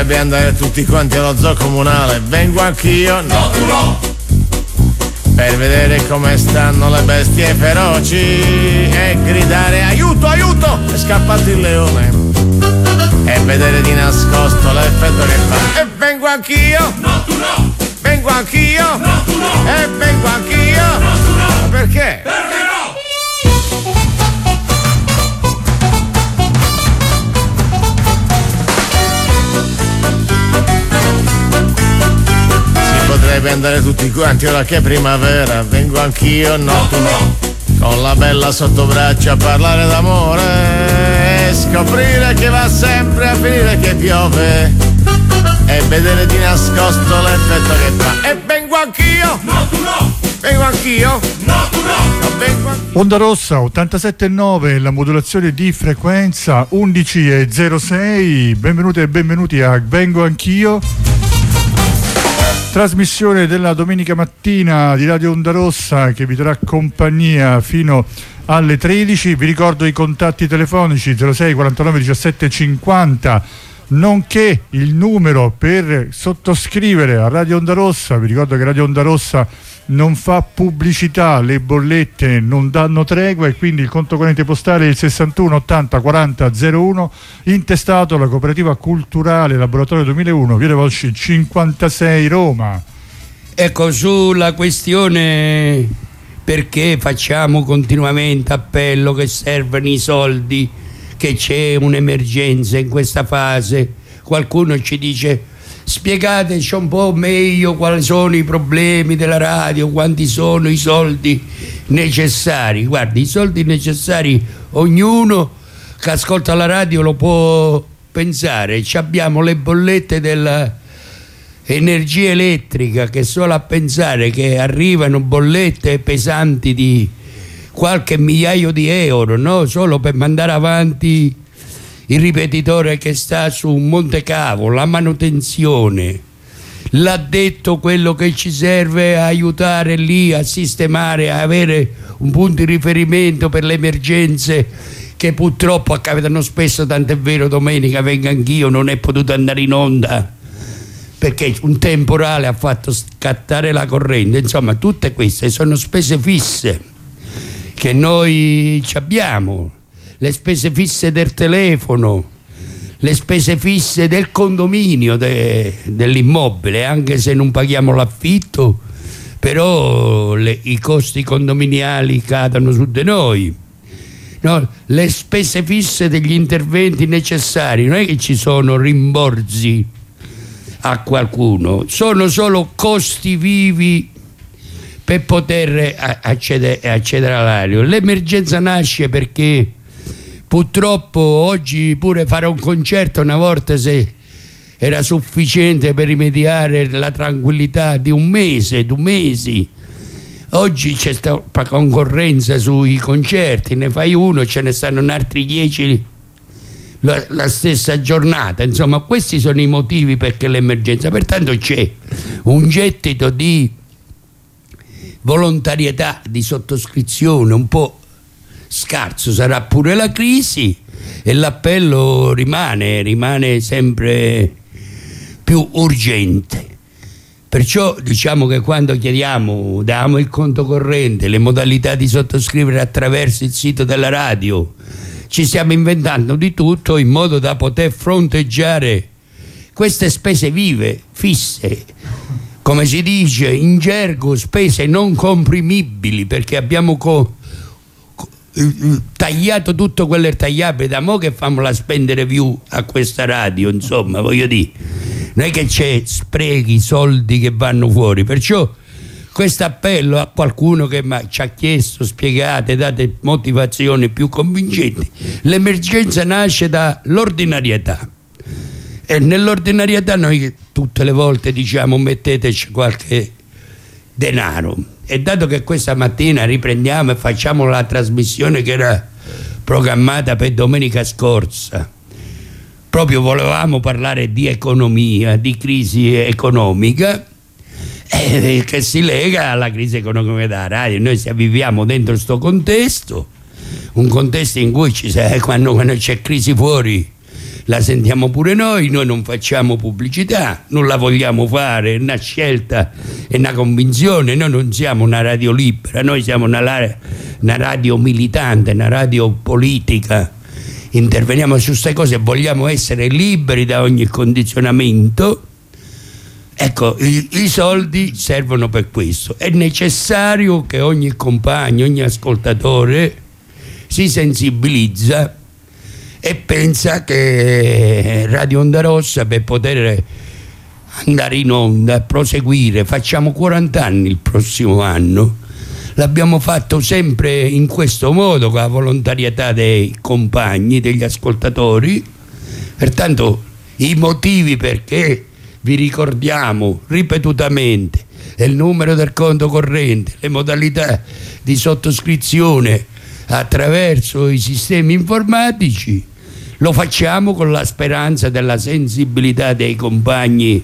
potrebbe andare tutti quanti allo zoo comunale. Vengo anch'io, no tu no, per vedere come stanno le bestie feroci e gridare aiuto, aiuto, è scappato il leone, e vedere di nascosto l'effetto che fa. E vengo anch'io, no tu no, vengo anch'io, no tu no, e vengo anch'io, no tu no. Perché? Perché no? Potrebbe andare tutti quanti ora che è primavera. Vengo anch'io, no tu no, con la bella sottobraccia a parlare d'amore e scoprire che va sempre a finire che piove e vedere di nascosto l'effetto che fa. E vengo anch'io, no tu no, vengo anch'io, no tu no, vengo anch'io. Onda Rossa 87.9, la modulazione di frequenza 11.06. Benvenute e benvenuti a Vengo Anch'io, trasmissione della domenica mattina di Radio Onda Rossa che vi darà compagnia fino alle 13. Vi ricordo i contatti telefonici 06 49 17 50, nonché il numero per sottoscrivere a Radio Onda Rossa. Vi ricordo che Radio Onda Rossa non fa pubblicità, le bollette non danno tregua, e quindi il conto corrente postale è il 61 80 40 01, intestato alla Cooperativa Culturale Laboratorio 2001, Via dei Volsci 56, Roma. Ecco, sulla questione perché facciamo continuamente appello che servono i soldi, che c'è un'emergenza in questa fase, qualcuno ci dice spiegateci un po' meglio quali sono i problemi della radio, quanti sono i soldi necessari. Guardi, i soldi necessari ognuno che ascolta la radio lo può pensare. Ci abbiamo le bollette dell'energia elettrica, che solo a pensare che arrivano bollette pesanti di qualche migliaio di euro, no? Solo per mandare avanti il ripetitore che sta su Monte Cavo, la manutenzione, l'addetto, quello che ci serve a aiutare lì a sistemare, a avere un punto di riferimento per le emergenze che purtroppo capitano spesso, tant'è vero domenica Vengo Anch'io non è potuto andare in onda perché un temporale ha fatto scattare la corrente. Insomma, tutte queste sono spese fisse che noi ci abbiamo. Le spese fisse del telefono, le spese fisse del condominio dell'immobile, anche se non paghiamo l'affitto, però i costi condominiali cadono su di noi, no? Le spese fisse degli interventi necessari, non è che ci sono rimborsi a qualcuno, sono solo costi vivi per poter accedere all'aria. L'emergenza nasce perché purtroppo oggi pure fare un concerto una volta se era sufficiente per rimediare la tranquillità di un mese, 2 mesi. Oggi c'è stata concorrenza sui concerti, ne fai uno, ce ne stanno altri 10 la stessa giornata. Insomma, questi sono i motivi perché l'emergenza. Pertanto c'è un gettito di volontarietà, di sottoscrizione un po' scarso. Sarà pure la crisi e l'appello rimane sempre più urgente. Perciò diciamo che quando chiediamo, diamo il conto corrente, le modalità di sottoscrivere attraverso il sito della radio, ci stiamo inventando di tutto in modo da poter fronteggiare queste spese vive, fisse, come si dice in gergo, spese non comprimibili, perché abbiamo tagliato tutto quello è tagliabile. Da mo' che famo la spendere più a questa radio, insomma, voglio dire, non è che c'è sprechi, soldi che vanno fuori. Perciò questo appello a qualcuno che ci ha chiesto, spiegate, date motivazioni più convincenti. L'emergenza nasce dall'ordinarietà e nell'ordinarietà noi tutte le volte diciamo metteteci qualche denaro. E dato che questa mattina riprendiamo e facciamo la trasmissione che era programmata per domenica scorsa, proprio volevamo parlare di economia, di crisi economica, che si lega alla crisi economica della radio. Noi viviamo dentro questo contesto, un contesto in cui quando c'è crisi fuori la sentiamo pure noi non facciamo pubblicità, non la vogliamo fare, è una scelta, è una convinzione, noi non siamo una radio libera, noi siamo una radio militante, una radio politica, interveniamo su queste cose, vogliamo essere liberi da ogni condizionamento. Ecco, i soldi servono per questo, è necessario che ogni compagno, ogni ascoltatore si sensibilizza e pensa che Radio Onda Rossa, per poter andare in onda, proseguire, facciamo 40 anni il prossimo anno, l'abbiamo fatto sempre in questo modo, con la volontarietà dei compagni, degli ascoltatori. Pertanto i motivi perché vi ricordiamo ripetutamente il numero del conto corrente, le modalità di sottoscrizione attraverso i sistemi informatici, lo facciamo con la speranza della sensibilità dei compagni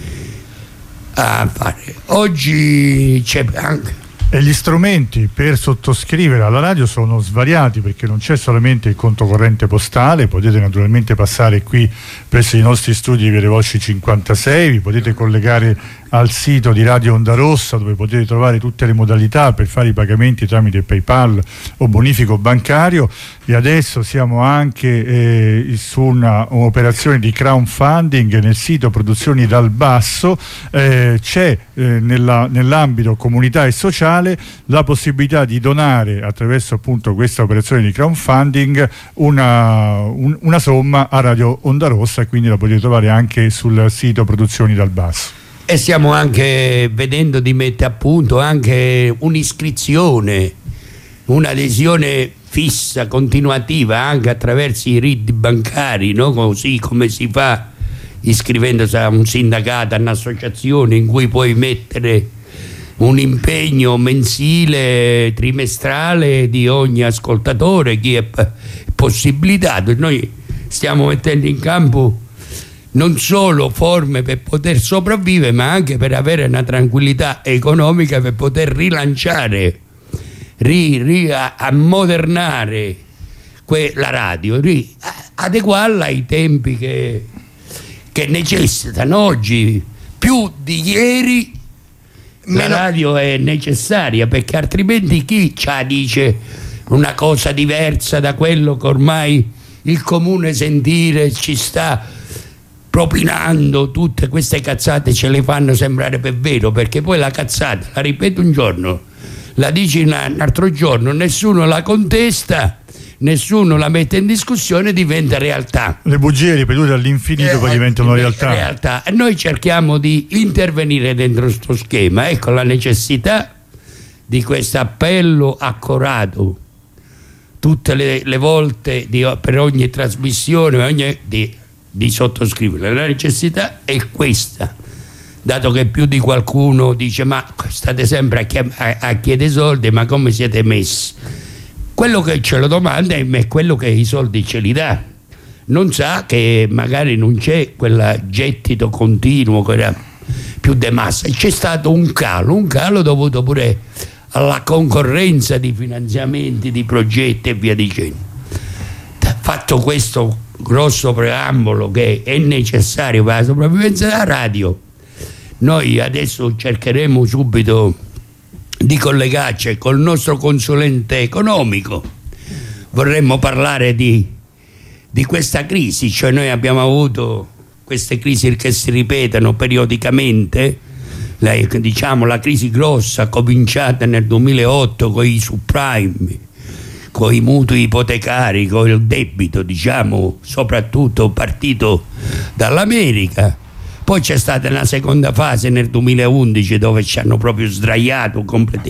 a fare. Oggi c'è anche... E gli strumenti per sottoscrivere alla radio sono svariati, perché non c'è solamente il conto corrente postale, potete naturalmente passare qui presso i nostri studi di Via dei Volsci 56, vi potete collegare al sito di Radio Onda Rossa, dove potete trovare tutte le modalità per fare i pagamenti tramite PayPal o bonifico bancario, e adesso siamo anche su un'operazione di crowdfunding nel sito Produzioni dal Basso. C'è nell'ambito comunità e sociale la possibilità di donare attraverso appunto questa operazione di crowdfunding una somma a Radio Onda Rossa, e quindi la potete trovare anche sul sito Produzioni dal Basso. E stiamo anche vedendo di mettere a punto anche un'iscrizione, un'adesione fissa, continuativa, anche attraverso i RID bancari, no? Così come si fa iscrivendosi a un sindacato, a un'associazione in cui puoi mettere un impegno mensile, trimestrale di ogni ascoltatore, chi è possibilitato. Noi stiamo mettendo in campo non solo forme per poter sopravvivere, ma anche per avere una tranquillità economica, per poter rilanciare, ammodernare la radio, adeguarla ai tempi che necessitano. Oggi più di ieri la radio è necessaria, perché altrimenti chi dice una cosa diversa da quello che ormai il comune sentire ci sta propinando. Tutte queste cazzate ce le fanno sembrare per vero, perché poi la cazzata la ripeto un giorno, la dici un altro giorno, nessuno la contesta, nessuno la mette in discussione, diventa realtà. Le bugie ripetute all'infinito poi diventano realtà. E noi cerchiamo di intervenire dentro questo schema. Ecco la necessità di questo appello accorato tutte le volte per ogni trasmissione, di sottoscrivere. La necessità è questa, dato che più di qualcuno dice: ma state sempre a chiedere soldi, ma come siete messi? Quello che ce lo domanda è quello che i soldi ce li dà, non sa che magari non c'è quel gettito continuo che era più di massa. C'è stato un calo dovuto pure alla concorrenza di finanziamenti, di progetti e via dicendo. Fatto questo grosso preambolo che è necessario per la sopravvivenza della radio, noi adesso cercheremo subito di collegarci col nostro consulente economico. Vorremmo parlare di questa crisi, cioè noi abbiamo avuto queste crisi che si ripetono periodicamente. Diciamo la crisi grossa cominciata nel 2008 con i subprime, con i mutui ipotecari, con il debito, diciamo, soprattutto partito dall'America. Poi c'è stata una seconda fase nel 2011 dove ci hanno proprio sdraiato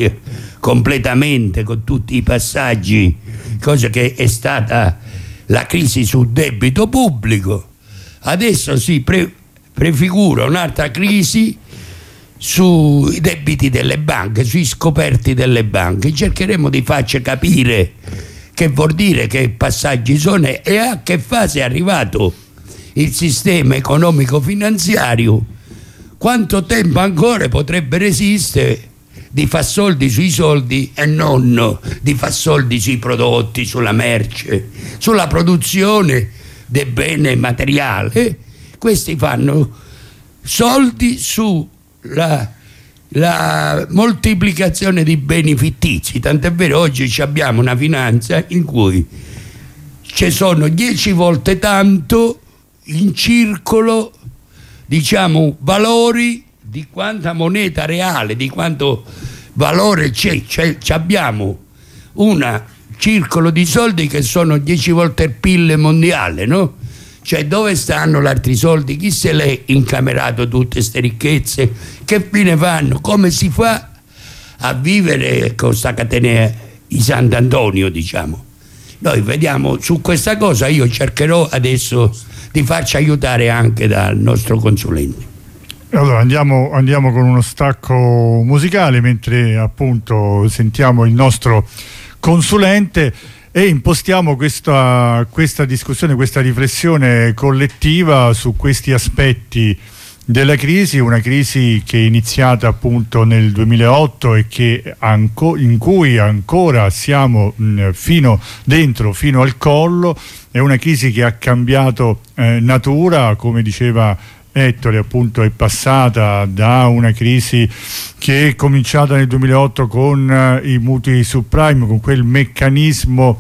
completamente con tutti i passaggi, cosa che è stata la crisi sul debito pubblico. Adesso si prefigura un'altra crisi sui debiti delle banche, sui scoperti delle banche. Cercheremo di farci capire che vuol dire, che passaggi sono e a che fase è arrivato il sistema economico-finanziario, quanto tempo ancora potrebbe resistere di far soldi sui soldi e non di far soldi sui prodotti, sulla merce, sulla produzione del bene materiale, questi fanno soldi sulla moltiplicazione di beni fittizi. Tant'è vero, oggi abbiamo una finanza in cui ci sono 10 volte tanto in circolo, diciamo, valori di quanta moneta reale, di quanto valore c'è. Abbiamo un circolo di soldi che sono 10 volte il PIL mondiale, no? Cioè, dove stanno gli altri soldi? Chi se l'è incamerato tutte queste ricchezze? Che fine fanno? Come si fa a vivere con sta catena di Sant'Antonio, diciamo? Noi vediamo su questa cosa, io cercherò adesso di farci aiutare anche dal nostro consulente. Allora andiamo con uno stacco musicale mentre appunto sentiamo il nostro consulente e impostiamo questa discussione, questa riflessione collettiva su questi aspetti della crisi, una crisi che è iniziata appunto nel 2008 e che in cui ancora siamo fino al collo. È una crisi che ha cambiato natura, come diceva Ettore, appunto è passata da una crisi che è cominciata nel 2008 con i mutui subprime, con quel meccanismo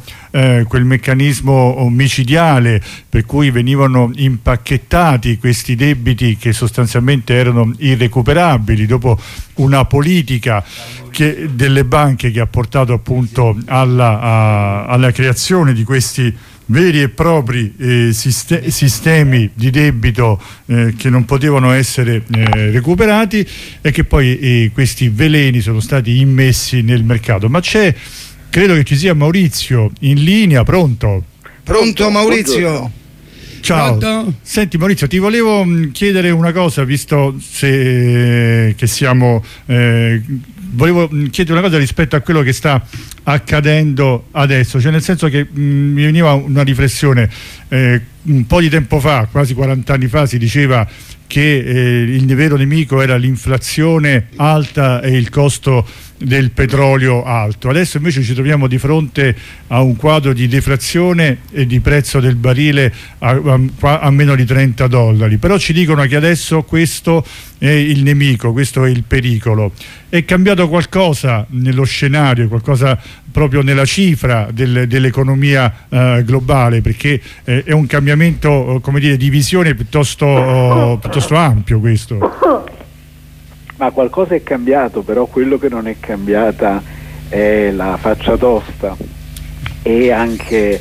micidiale per cui venivano impacchettati questi debiti che sostanzialmente erano irrecuperabili, dopo una politica delle banche che ha portato appunto alla creazione di questi veri e propri sistemi di debito che non potevano essere recuperati e che poi questi veleni sono stati immessi nel mercato. Ma credo che ci sia Maurizio in linea. Pronto Maurizio? Ciao. Pronto? Senti Maurizio, ti volevo chiedere una cosa, visto che siamo volevo chiedere una cosa rispetto a quello che sta accadendo adesso, cioè nel senso che mi veniva una riflessione. Un po' di tempo fa, quasi 40 anni fa, si diceva che il vero nemico era l'inflazione alta e il costo del petrolio alto. Adesso invece ci troviamo di fronte a un quadro di deflazione e di prezzo del barile a meno di $30, però ci dicono che adesso questo è il nemico, questo è il pericolo. È cambiato qualcosa nello scenario, qualcosa proprio nella cifra dell'economia globale, perché è un cambiamento, come dire, di visione piuttosto ampio questo. Ma qualcosa è cambiato, però quello che non è cambiata è la faccia tosta e anche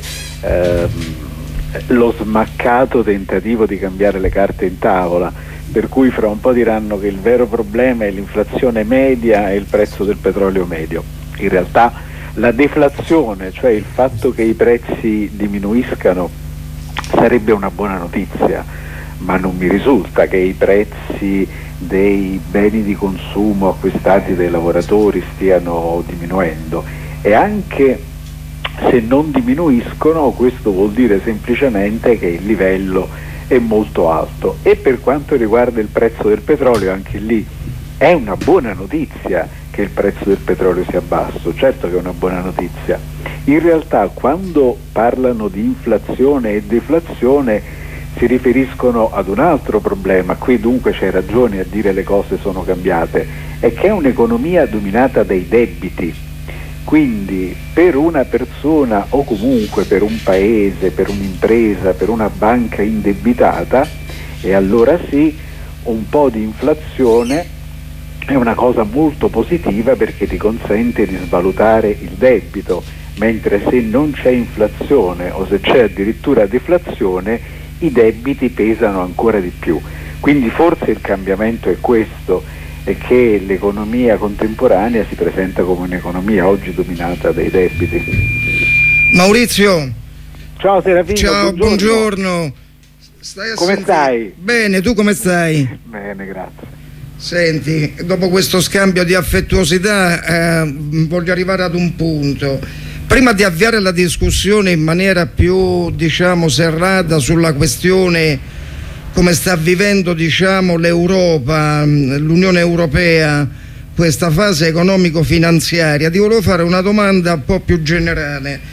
lo smaccato tentativo di cambiare le carte in tavola, per cui fra un po' diranno che il vero problema è l'inflazione media e il prezzo del petrolio medio. In realtà la deflazione, cioè il fatto che i prezzi diminuiscano, sarebbe una buona notizia, ma non mi risulta che i prezzi dei beni di consumo acquistati dai lavoratori stiano diminuendo, e anche se non diminuiscono questo vuol dire semplicemente che il livello è molto alto. E per quanto riguarda il prezzo del petrolio, anche lì è una buona notizia che il prezzo del petrolio sia basso, certo che è una buona notizia. In realtà quando parlano di inflazione e deflazione si riferiscono ad un altro problema. Qui dunque c'è ragione a dire le cose sono cambiate, è che è un'economia dominata dai debiti, quindi per una persona o comunque per un paese, per un'impresa, per una banca indebitata, e allora sì, un po' di inflazione è una cosa molto positiva perché ti consente di svalutare il debito, mentre se non c'è inflazione o se c'è addirittura deflazione i debiti pesano ancora di più. Quindi forse il cambiamento è questo, è che l'economia contemporanea si presenta come un'economia oggi dominata dai debiti. Maurizio. Ciao Serafino. Ciao, buongiorno. Come stai? Bene, tu come stai? Bene, grazie. Senti, dopo questo scambio di affettuosità voglio arrivare ad un punto. Prima di avviare la discussione in maniera più, diciamo, serrata sulla questione come sta vivendo, diciamo, l'Europa, l'Unione Europea, questa fase economico-finanziaria, ti volevo fare una domanda un po' più generale.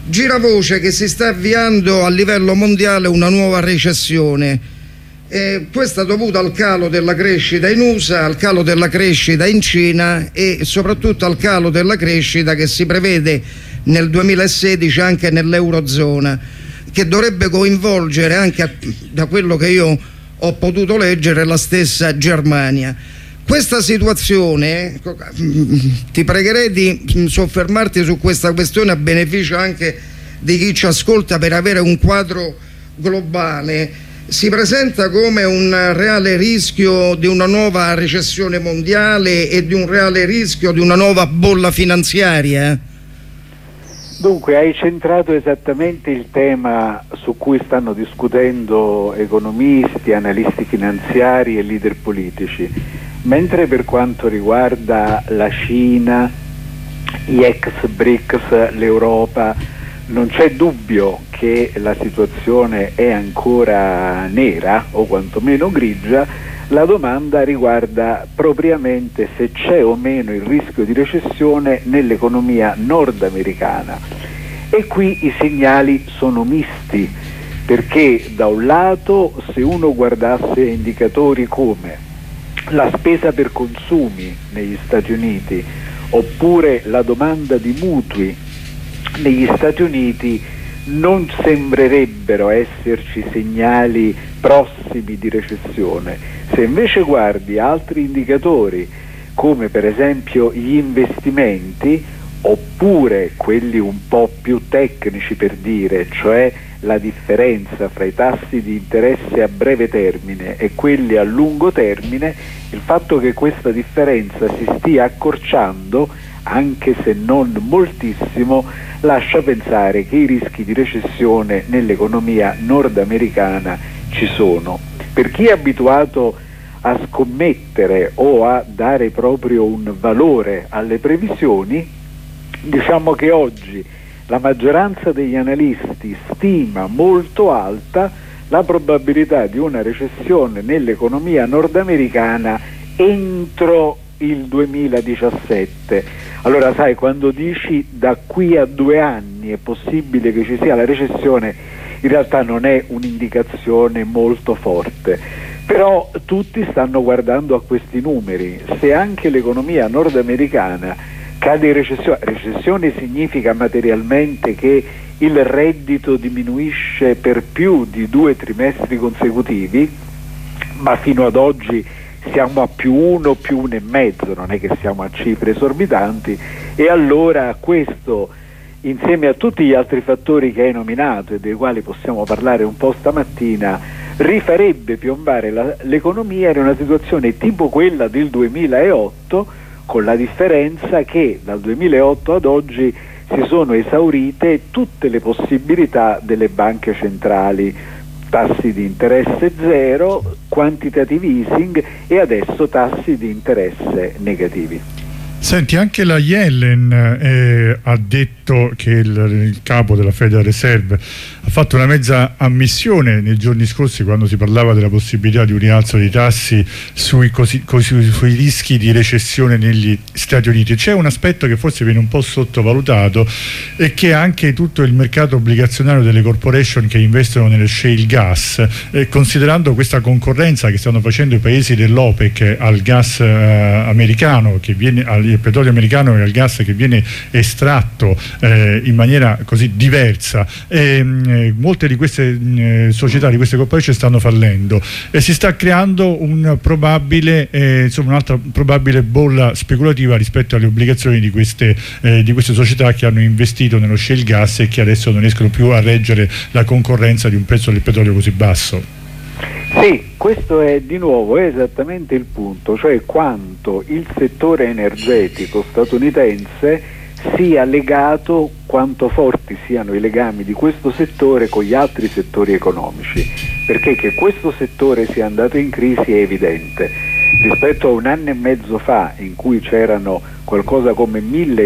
gira voce che si sta avviando a livello mondiale una nuova recessione. Questo è dovuto al calo della crescita in USA, al calo della crescita in Cina e soprattutto al calo della crescita che si prevede nel 2016 anche nell'Eurozona, che dovrebbe coinvolgere anche, da quello che io ho potuto leggere, la stessa Germania. Questa situazione, ti pregherei di soffermarti su questa questione a beneficio anche di chi ci ascolta per avere un quadro globale. Si presenta come un reale rischio di una nuova recessione mondiale e di un reale rischio di una nuova bolla finanziaria? Dunque, hai centrato esattamente il tema su cui stanno discutendo economisti, analisti finanziari e leader politici, mentre per quanto riguarda la Cina, gli ex BRICS, l'Europa, non c'è dubbio che la situazione è ancora nera o quantomeno grigia. La domanda riguarda propriamente se c'è o meno il rischio di recessione nell'economia nordamericana, e qui i segnali sono misti, perché da un lato, se uno guardasse indicatori come la spesa per consumi negli Stati Uniti oppure la domanda di mutui negli Stati Uniti, non sembrerebbero esserci segnali prossimi di recessione. Se invece guardi altri indicatori come per esempio gli investimenti, oppure quelli un po' più tecnici, per dire, cioè la differenza fra i tassi di interesse a breve termine e quelli a lungo termine, il fatto che questa differenza si stia accorciando, anche se non moltissimo, lascia pensare che i rischi di recessione nell'economia nordamericana ci sono. Per chi è abituato a scommettere o a dare proprio un valore alle previsioni, diciamo che oggi la maggioranza degli analisti stima molto alta la probabilità di una recessione nell'economia nordamericana entro il 2017. Allora, sai, quando dici da qui a 2 anni è possibile che ci sia la recessione, in realtà non è un'indicazione molto forte, però tutti stanno guardando a questi numeri. Se anche l'economia nordamericana cade in recessione significa materialmente che il reddito diminuisce per più di 2 trimestri consecutivi, ma fino ad oggi siamo a +1, +1,5, non è che siamo a cifre esorbitanti, e allora questo, insieme a tutti gli altri fattori che hai nominato e dei quali possiamo parlare un po' stamattina, rifarebbe piombare l'economia in una situazione tipo quella del 2008, con la differenza che dal 2008 ad oggi si sono esaurite tutte le possibilità delle banche centrali: tassi di interesse zero, quantitative easing e adesso tassi di interesse negativi. Senti, anche la Yellen ha detto che il capo della Federal Reserve ha fatto una mezza ammissione nei giorni scorsi, quando si parlava della possibilità di un rialzo dei tassi sui rischi di recessione negli Stati Uniti. C'è un aspetto che forse viene un po' sottovalutato, e che anche tutto il mercato obbligazionario delle corporation che investono nelle shale gas, considerando questa concorrenza che stanno facendo i paesi dell'OPEC al gas americano, che viene al petrolio americano e al gas che viene estratto in maniera così diversa, molte di queste società, di queste corporation, stanno fallendo e si sta creando un probabile, un'altra probabile bolla speculativa rispetto alle obbligazioni di queste società che hanno investito nello shale gas e che adesso non riescono più a reggere la concorrenza di un prezzo del petrolio così basso. Sì, questo è di nuovo esattamente il punto, cioè quanto il settore energetico statunitense sia legato, quanto forti siano i legami di questo settore con gli altri settori economici, perché che questo settore sia andato in crisi è evidente. Rispetto a 1 anno e mezzo fa, in cui c'erano qualcosa come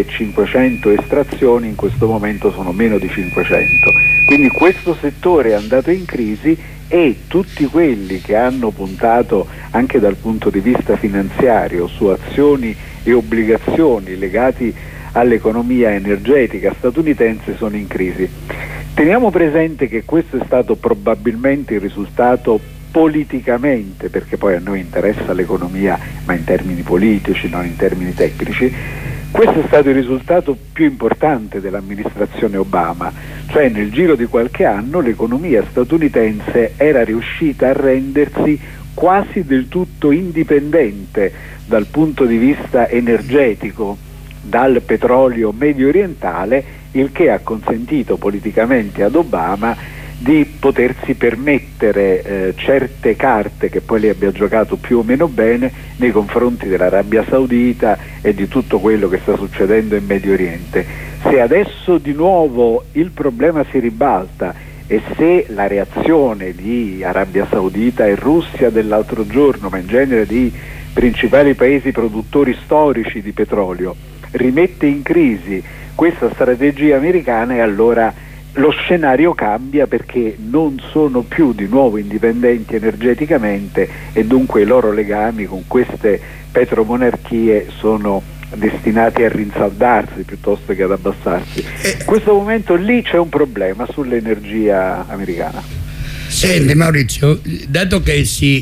1500 estrazioni, in questo momento sono meno di 500. Quindi questo settore è andato in crisi, e tutti quelli che hanno puntato anche dal punto di vista finanziario su azioni e obbligazioni legati all'economia energetica statunitense sono in crisi. Teniamo presente che questo è stato probabilmente il risultato politicamente, perché poi a noi interessa l'economia ma in termini politici, non in termini tecnici. Questo è stato il risultato più importante dell'amministrazione Obama, cioè nel giro di qualche anno l'economia statunitense era riuscita a rendersi quasi del tutto indipendente dal punto di vista energetico dal petrolio medio orientale, il che ha consentito politicamente ad Obama di potersi permettere certe carte che poi lei abbia giocato più o meno bene nei confronti dell'Arabia Saudita e di tutto quello che sta succedendo in Medio Oriente. Se adesso di nuovo il problema si ribalta e se la reazione di Arabia Saudita e Russia dell'altro giorno, ma in genere di principali paesi produttori storici di petrolio, rimette in crisi questa strategia americana, e allora lo scenario cambia, perché non sono più di nuovo indipendenti energeticamente e dunque i loro legami con queste petromonarchie sono destinati a rinsaldarsi piuttosto che ad abbassarsi. In questo momento lì c'è un problema sull'energia americana. Senti Maurizio, dato che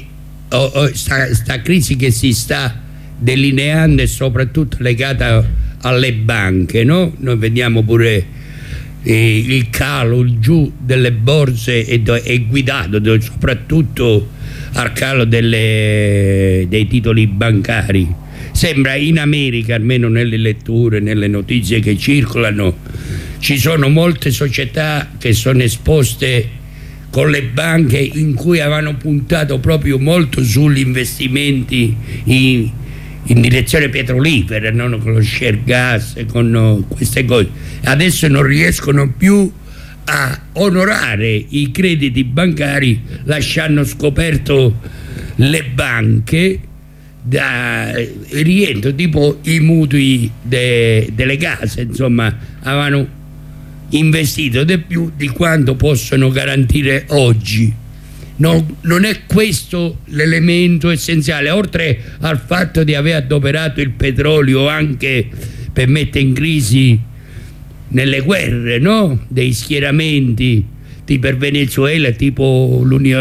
sta crisi che si sta delineando è soprattutto legata alle banche, no? Noi vediamo pure il calo, il giù delle borse è guidato soprattutto al calo dei titoli bancari. Sembra in America, almeno nelle letture, nelle notizie che circolano, ci sono molte società che sono esposte con le banche, in cui avevano puntato proprio molto sugli investimenti in direzione petrolifera, non con lo share gas, con queste cose. Adesso non riescono più a onorare i crediti bancari, lasciando scoperto le banche da rientro, tipo i mutui delle case, insomma, avevano investito di più di quanto possono garantire oggi. Non è questo l'elemento essenziale, oltre al fatto di aver adoperato il petrolio anche per mettere in crisi nelle guerre, no? Dei schieramenti tipo il Venezuela, tipo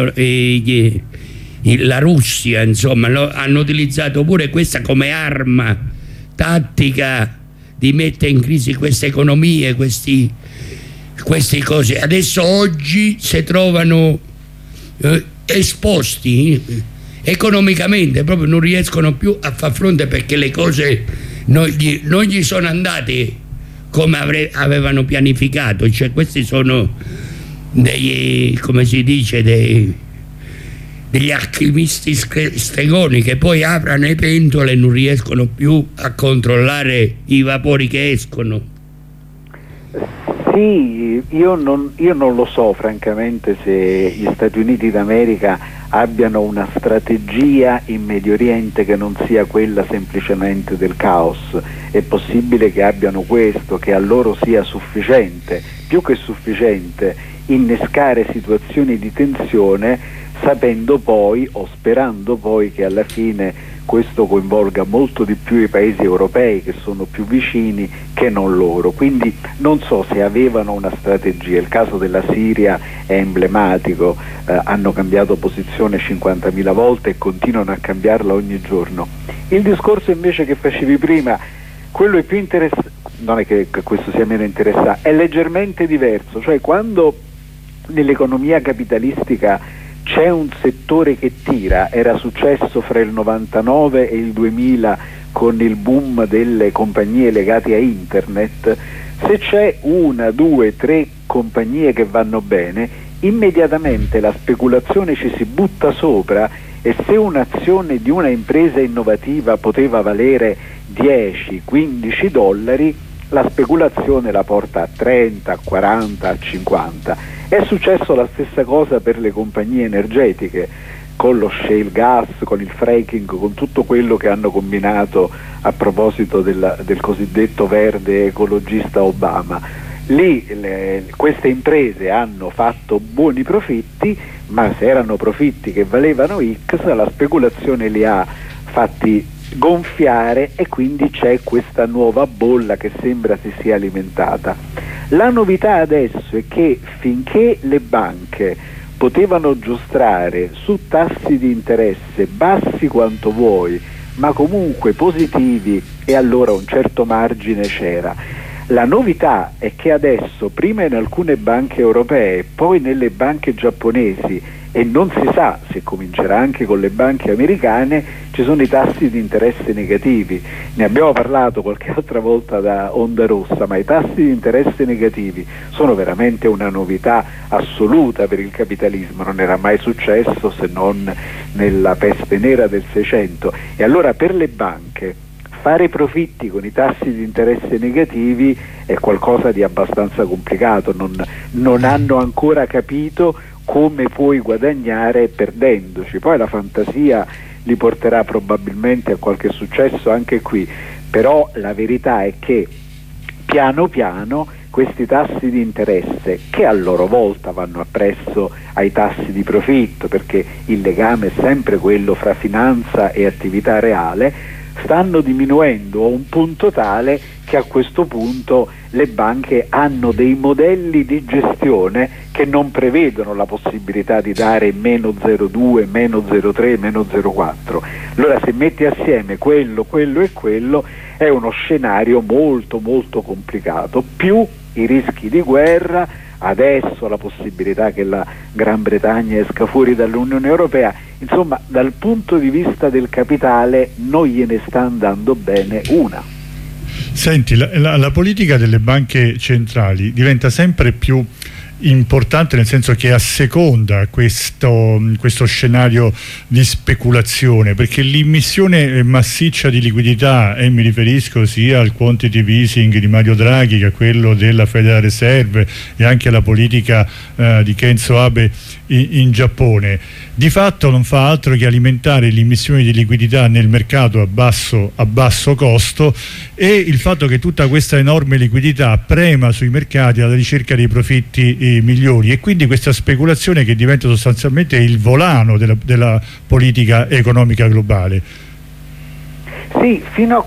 la Russia, insomma, no? Hanno utilizzato pure questa come arma tattica di mettere in crisi queste economie, queste cose. Adesso oggi si trovano esposti economicamente, proprio non riescono più a far fronte, perché le cose non gli sono andate come avevano pianificato. Cioè, questi sono come si dice, degli alchimisti stregoni che poi aprono le pentole e non riescono più a controllare i vapori che escono. Sì, io non lo so francamente se gli Stati Uniti d'America abbiano una strategia in Medio Oriente che non sia quella semplicemente del caos. È possibile che abbiano questo, che a loro sia sufficiente, più che sufficiente, innescare situazioni di tensione, sapendo poi o sperando poi che alla fine questo coinvolga molto di più i paesi europei, che sono più vicini, che non loro. Quindi non so se avevano una strategia. Il caso della Siria è emblematico, hanno cambiato posizione 50.000 volte e continuano a cambiarla ogni giorno. Il discorso invece che facevi prima, quello è più interessante, non è che questo sia meno interessante, è leggermente diverso. Cioè, quando nell'economia capitalistica c'è un settore che tira, era successo fra il 99 e il 2000 con il boom delle compagnie legate a internet, se c'è una, due, tre compagnie che vanno bene, immediatamente la speculazione ci si butta sopra, e se un'azione di una impresa innovativa poteva valere 10, 15 dollari, la speculazione la porta a 30, a 40, a 50. È successo la stessa cosa per le compagnie energetiche, con lo shale gas, con il fracking, con tutto quello che hanno combinato a proposito del cosiddetto verde ecologista Obama. Lì queste imprese hanno fatto buoni profitti, ma se erano profitti che valevano X, la speculazione li ha fatti gonfiare, e quindi c'è questa nuova bolla che sembra si sia alimentata. La novità adesso è che finché le banche potevano giostrare su tassi di interesse bassi quanto vuoi, ma comunque positivi, e allora un certo margine c'era. La novità è che adesso, prima in alcune banche europee, poi nelle banche giapponesi, e non si sa se comincerà anche con le banche americane, ci sono i tassi di interesse negativi. Ne abbiamo parlato qualche altra volta da Onda Rossa, ma i tassi di interesse negativi sono veramente una novità assoluta per il capitalismo, non era mai successo se non nella peste nera del Seicento. E allora per le banche fare profitti con i tassi di interesse negativi è qualcosa di abbastanza complicato, non hanno ancora capito come puoi guadagnare perdendoci. Poi la fantasia li porterà probabilmente a qualche successo anche qui, però la verità è che piano piano questi tassi di interesse, che a loro volta vanno appresso ai tassi di profitto, perché il legame è sempre quello fra finanza e attività reale, stanno diminuendo a un punto tale che a questo punto le banche hanno dei modelli di gestione che non prevedono la possibilità di dare meno 0,2, meno 0,3, meno 0,4. Allora se metti assieme quello e quello è uno scenario molto molto complicato, più i rischi di guerra, adesso la possibilità che la Gran Bretagna esca fuori dall'Unione Europea. Insomma, dal punto di vista del capitale non gliene sta andando bene una. Senti, la politica delle banche centrali diventa sempre più importante, nel senso che asseconda questo scenario di speculazione, perché l'immissione massiccia di liquidità, e mi riferisco sia al quantitative easing di Mario Draghi che a quello della Federal Reserve e anche alla politica di Kenzo Abe in Giappone, di fatto non fa altro che alimentare l'immissione di liquidità nel mercato a basso costo, e il fatto che tutta questa enorme liquidità prema sui mercati alla ricerca dei profitti migliori, e quindi questa speculazione che diventa sostanzialmente il volano della politica economica globale. Sì, fino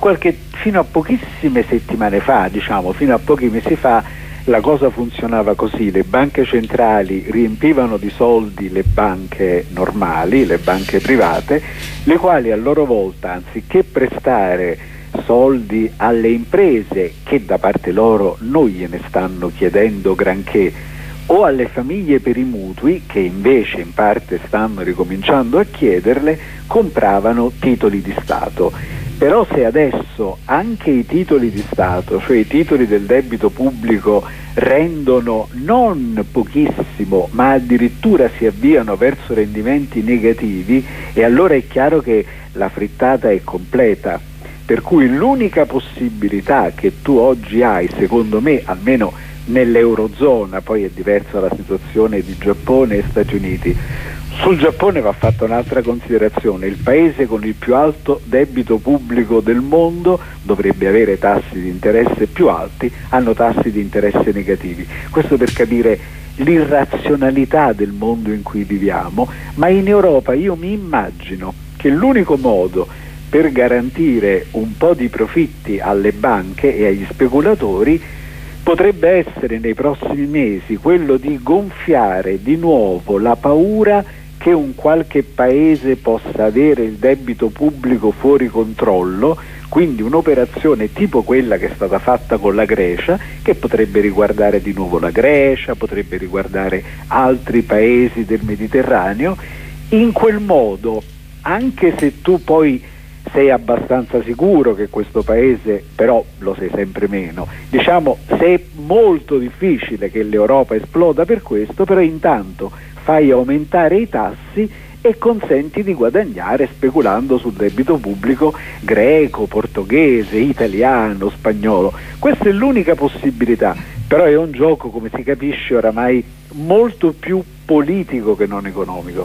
a pochissime settimane fa, fino a pochi mesi fa, la cosa funzionava così: le banche centrali riempivano di soldi le banche normali, le banche private, le quali a loro volta, anziché prestare soldi alle imprese, che da parte loro non gliene stanno chiedendo granché, o alle famiglie per i mutui, che invece in parte stanno ricominciando a chiederle, compravano titoli di Stato. Però se adesso anche i titoli di Stato, cioè i titoli del debito pubblico, rendono non pochissimo, ma addirittura si avviano verso rendimenti negativi, e allora è chiaro che la frittata è completa. Per cui l'unica possibilità che tu oggi hai, secondo me, almeno nell'Eurozona, poi è diversa la situazione di Giappone e Stati Uniti. Sul Giappone va fatta un'altra considerazione: il paese con il più alto debito pubblico del mondo dovrebbe avere tassi di interesse più alti, hanno tassi di interesse negativi. Questo per capire l'irrazionalità del mondo in cui viviamo. Ma in Europa io mi immagino che l'unico modo per garantire un po' di profitti alle banche e agli speculatori potrebbe essere nei prossimi mesi quello di gonfiare di nuovo la paura che un qualche paese possa avere il debito pubblico fuori controllo, quindi un'operazione tipo quella che è stata fatta con la Grecia, che potrebbe riguardare di nuovo la Grecia, potrebbe riguardare altri paesi del Mediterraneo. In quel modo, anche se tu poi sei abbastanza sicuro che questo paese, però lo sei sempre meno, se è molto difficile che l'Europa esploda per questo, però intanto fai aumentare i tassi e consenti di guadagnare speculando sul debito pubblico greco, portoghese, italiano, spagnolo. Questa è l'unica possibilità, però è un gioco, come si capisce oramai, molto più politico che non economico.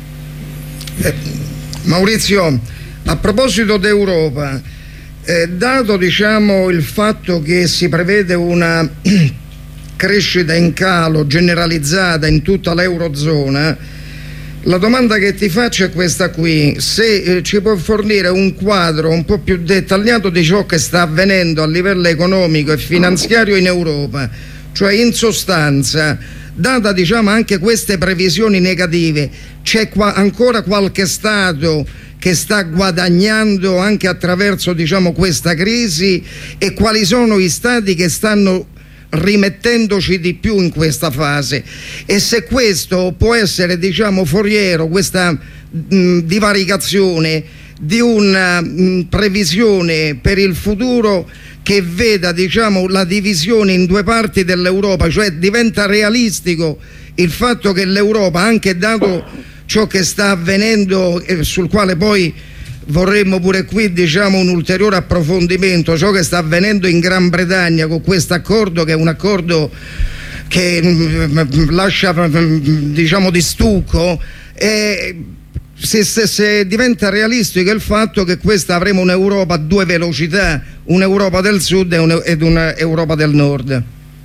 Maurizio, a proposito d'Europa, dato il fatto che si prevede una crescita in calo generalizzata in tutta l'Eurozona, La domanda che ti faccio è questa qui: se ci può fornire un quadro un po' più dettagliato di ciò che sta avvenendo a livello economico e finanziario in Europa, cioè in sostanza, data diciamo anche queste previsioni negative, c'è ancora qualche Stato che sta guadagnando anche attraverso diciamo questa crisi, e quali sono i Stati che stanno rimettendoci di più in questa fase, e se questo può essere diciamo foriero, questa divaricazione, di una previsione per il futuro che veda diciamo la divisione in due parti dell'Europa, cioè diventa realistico il fatto che l'Europa, anche dato ciò che sta avvenendo e sul quale poi vorremmo pure qui diciamo un ulteriore approfondimento, ciò che sta avvenendo in Gran Bretagna con questo accordo, che è un accordo che lascia diciamo di stucco, e se diventa realistico il fatto che questa avremo un'Europa a due velocità, un'Europa del sud ed un'Europa del nord.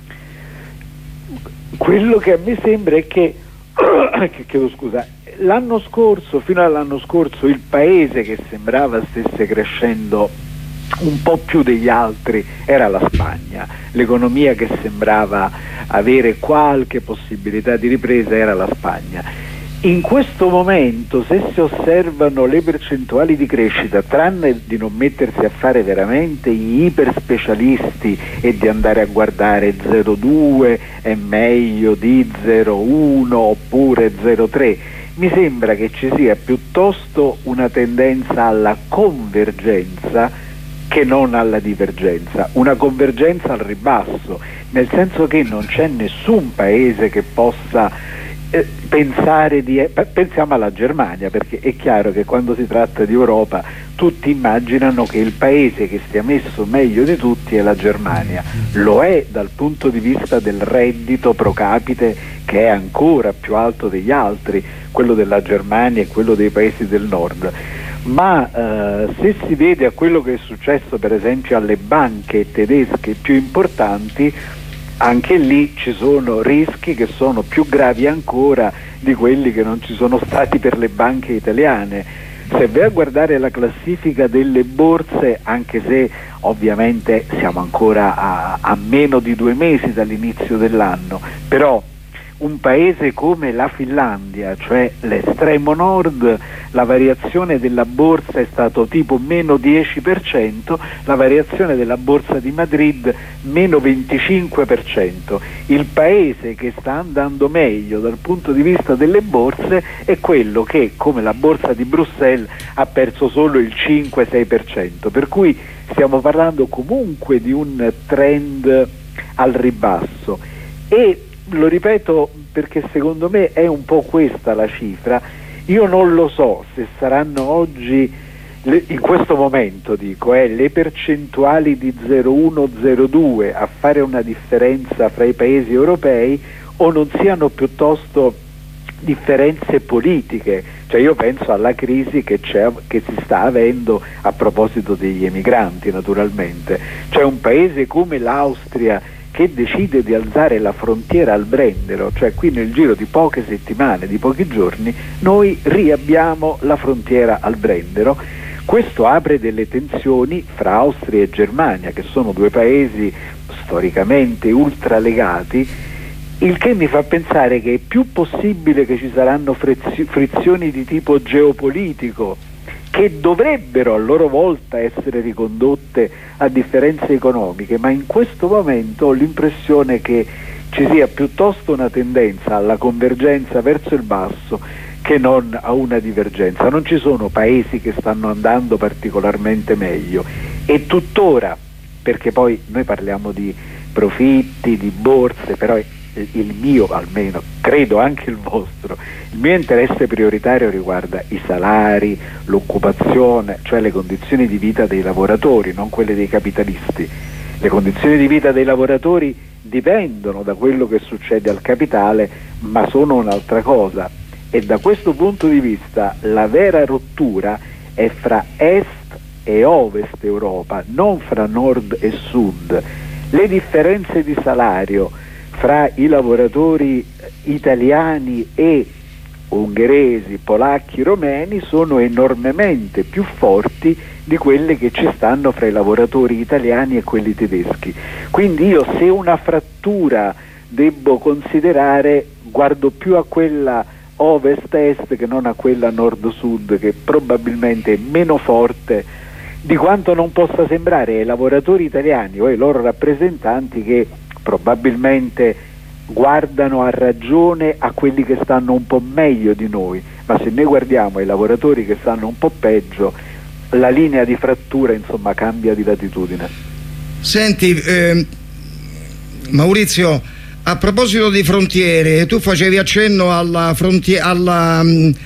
Quello che a me sembra è che chiedo scusa, l'anno scorso, fino all'anno scorso, il paese che sembrava stesse crescendo un po' più degli altri era la Spagna, l'economia che sembrava avere qualche possibilità di ripresa era la Spagna. In questo momento, se si osservano le percentuali di crescita, tranne di non mettersi a fare veramente gli iperspecialisti e di andare a guardare 0,2 è meglio di 0,1 oppure 0,3, mi sembra che ci sia piuttosto una tendenza alla convergenza che non alla divergenza, una convergenza al ribasso, nel senso che non c'è nessun paese che possa pensare pensiamo alla Germania, perché è chiaro che quando si tratta di Europa tutti immaginano che il paese che stia messo meglio di tutti è la Germania. Lo è dal punto di vista del reddito pro capite, che è ancora più alto degli altri, quello della Germania e quello dei paesi del nord. Ma se si vede a quello che è successo per esempio alle banche tedesche più importanti, anche lì ci sono rischi che sono più gravi ancora di quelli che non ci sono stati per le banche italiane. Se vai a guardare la classifica delle borse, anche se ovviamente siamo ancora a meno di 2 mesi dall'inizio dell'anno, però un paese come la Finlandia, cioè l'estremo nord, la variazione della borsa è stato tipo meno 10%, la variazione della borsa di Madrid meno 25%. Il paese che sta andando meglio dal punto di vista delle borse è quello che, come la borsa di Bruxelles, ha perso solo il 5-6%, per cui stiamo parlando comunque di un trend al ribasso. E lo ripeto perché secondo me è un po' questa la cifra. Io non lo so se saranno oggi, in questo momento dico, le percentuali di 0,1-0,2 a fare una differenza fra i paesi europei, o non siano piuttosto differenze politiche. Cioè io penso alla crisi che si sta avendo a proposito degli emigranti, naturalmente. C'è un paese come l'Austria che decide di alzare la frontiera al Brennero, cioè qui nel giro di poche settimane, di pochi giorni, noi riabbiamo la frontiera al Brennero. Questo apre delle tensioni fra Austria e Germania, che sono due paesi storicamente ultralegati, il che mi fa pensare che è più possibile che ci saranno frizioni di tipo geopolitico, che dovrebbero a loro volta essere ricondotte a differenze economiche, ma in questo momento ho l'impressione che ci sia piuttosto una tendenza alla convergenza verso il basso che non a una divergenza. Non ci sono paesi che stanno andando particolarmente meglio, e tuttora, perché poi noi parliamo di profitti, di borse, però il mio, almeno credo anche il vostro, il mio interesse prioritario riguarda i salari, l'occupazione, cioè le condizioni di vita dei lavoratori, non quelle dei capitalisti. Le condizioni di vita dei lavoratori dipendono da quello che succede al capitale, ma sono un'altra cosa, e da questo punto di vista la vera rottura è fra est e ovest Europa, non fra nord e sud. Le differenze di salario fra i lavoratori italiani e ungheresi, polacchi, romeni sono enormemente più forti di quelle che ci stanno fra i lavoratori italiani e quelli tedeschi. Quindi io, se una frattura devo considerare, guardo più a quella ovest-est che non a quella nord-sud, che probabilmente è meno forte di quanto non possa sembrare ai lavoratori italiani o ai loro rappresentanti, che probabilmente guardano a ragione a quelli che stanno un po' meglio di noi, ma se noi guardiamo ai lavoratori che stanno un po' peggio, la linea di frattura insomma cambia di latitudine. Senti, Maurizio, a proposito di frontiere, tu facevi accenno alla frontiera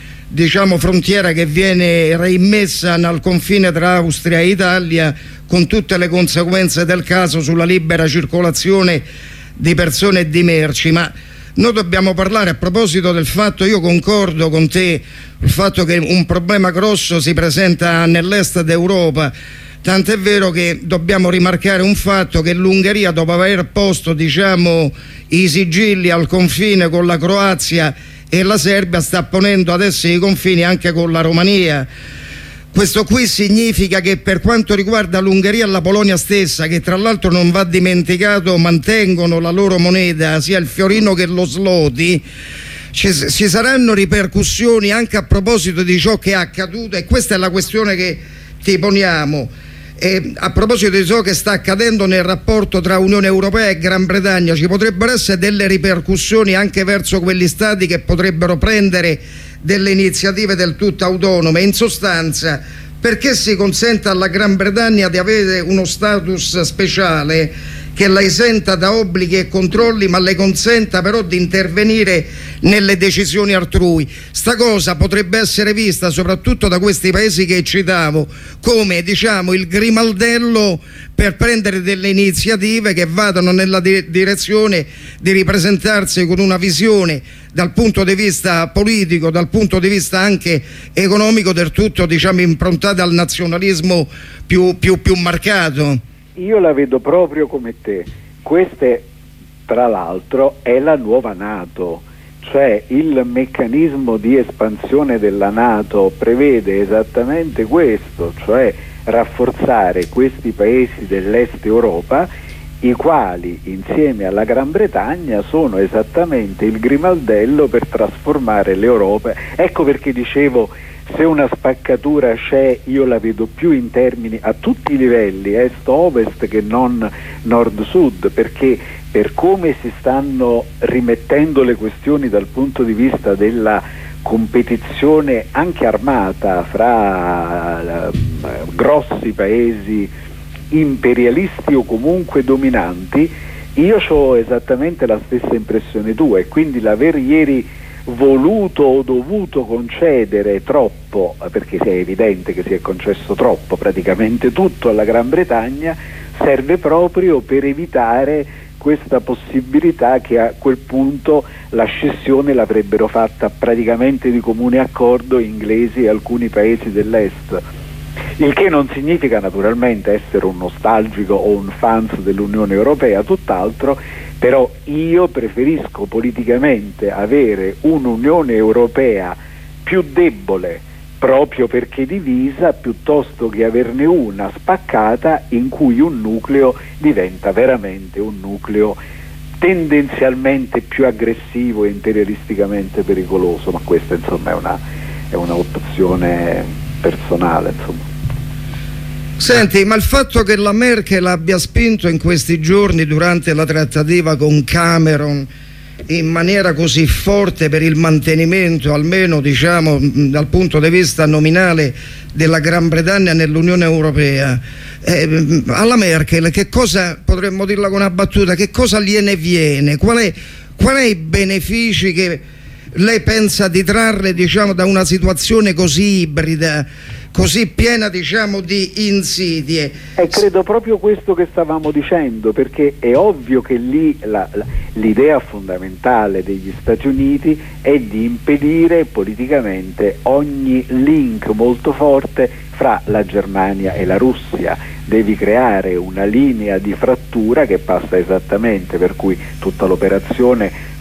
che viene reimmessa nel confine tra Austria e Italia, con tutte le conseguenze del caso sulla libera circolazione di persone e di merci. Ma noi dobbiamo parlare, a proposito del fatto, io concordo con te, il fatto che un problema grosso si presenta nell'est d'Europa, tant'è vero che dobbiamo rimarcare un fatto, che l'Ungheria, dopo aver posto i sigilli al confine con la Croazia e la Serbia, sta ponendo adesso i confini anche con la Romania. Questo qui significa che, per quanto riguarda l'Ungheria e la Polonia stessa, che tra l'altro non va dimenticato mantengono la loro moneta, sia il fiorino che lo zloty, ci saranno ripercussioni anche a proposito di ciò che è accaduto, e questa è la questione che ti poniamo. A proposito di ciò che sta accadendo nel rapporto tra Unione Europea e Gran Bretagna, ci potrebbero essere delle ripercussioni anche verso quegli stati che potrebbero prendere delle iniziative del tutto autonome. In sostanza, perché si consente alla Gran Bretagna di avere uno status speciale che la esenta da obblighi e controlli, ma le consenta però di intervenire nelle decisioni altrui? Sta cosa potrebbe essere vista, soprattutto da questi paesi che citavo, come il grimaldello per prendere delle iniziative che vadano nella direzione di ripresentarsi con una visione dal punto di vista politico, dal punto di vista anche economico, del tutto improntata al nazionalismo più marcato. Io la vedo proprio come te. Questa, tra l'altro, è la nuova NATO, cioè il meccanismo di espansione della NATO prevede esattamente questo, cioè rafforzare questi paesi dell'est Europa, i quali insieme alla Gran Bretagna sono esattamente il grimaldello per trasformare l'Europa. Ecco perché dicevo, se una spaccatura c'è, io la vedo più in termini a tutti i livelli, est-ovest che non nord-sud, perché per come si stanno rimettendo le questioni dal punto di vista della competizione anche armata fra grossi paesi imperialisti o comunque dominanti, io ho esattamente la stessa impressione tua, e quindi l'aver ieri voluto o dovuto concedere troppo, perché è evidente che si è concesso troppo, praticamente tutto alla Gran Bretagna, serve proprio per evitare questa possibilità che a quel punto la scissione l'avrebbero fatta praticamente di comune accordo inglesi e alcuni paesi dell'est, il che non significa naturalmente essere un nostalgico o un fans dell'Unione Europea, tutt'altro. Però io preferisco politicamente avere un'Unione Europea più debole, proprio perché divisa, piuttosto che averne una spaccata in cui un nucleo diventa veramente un nucleo tendenzialmente più aggressivo e imperialisticamente pericoloso. Ma questa insomma è una opzione personale, insomma. Senti, ma il fatto che la Merkel abbia spinto in questi giorni, durante la trattativa con Cameron, in maniera così forte per il mantenimento, almeno dal punto di vista nominale, della Gran Bretagna nell'Unione Europea, alla Merkel che cosa, potremmo dirla con una battuta, che cosa gliene viene? Qual è i benefici che lei pensa di trarre da una situazione così ibrida, così piena di insidie? E credo proprio questo che stavamo dicendo, perché è ovvio che lì l'idea fondamentale degli Stati Uniti è di impedire politicamente ogni link molto forte fra la Germania e la Russia. Devi creare una linea di frattura che passa esattamente, per cui tutta l'operazione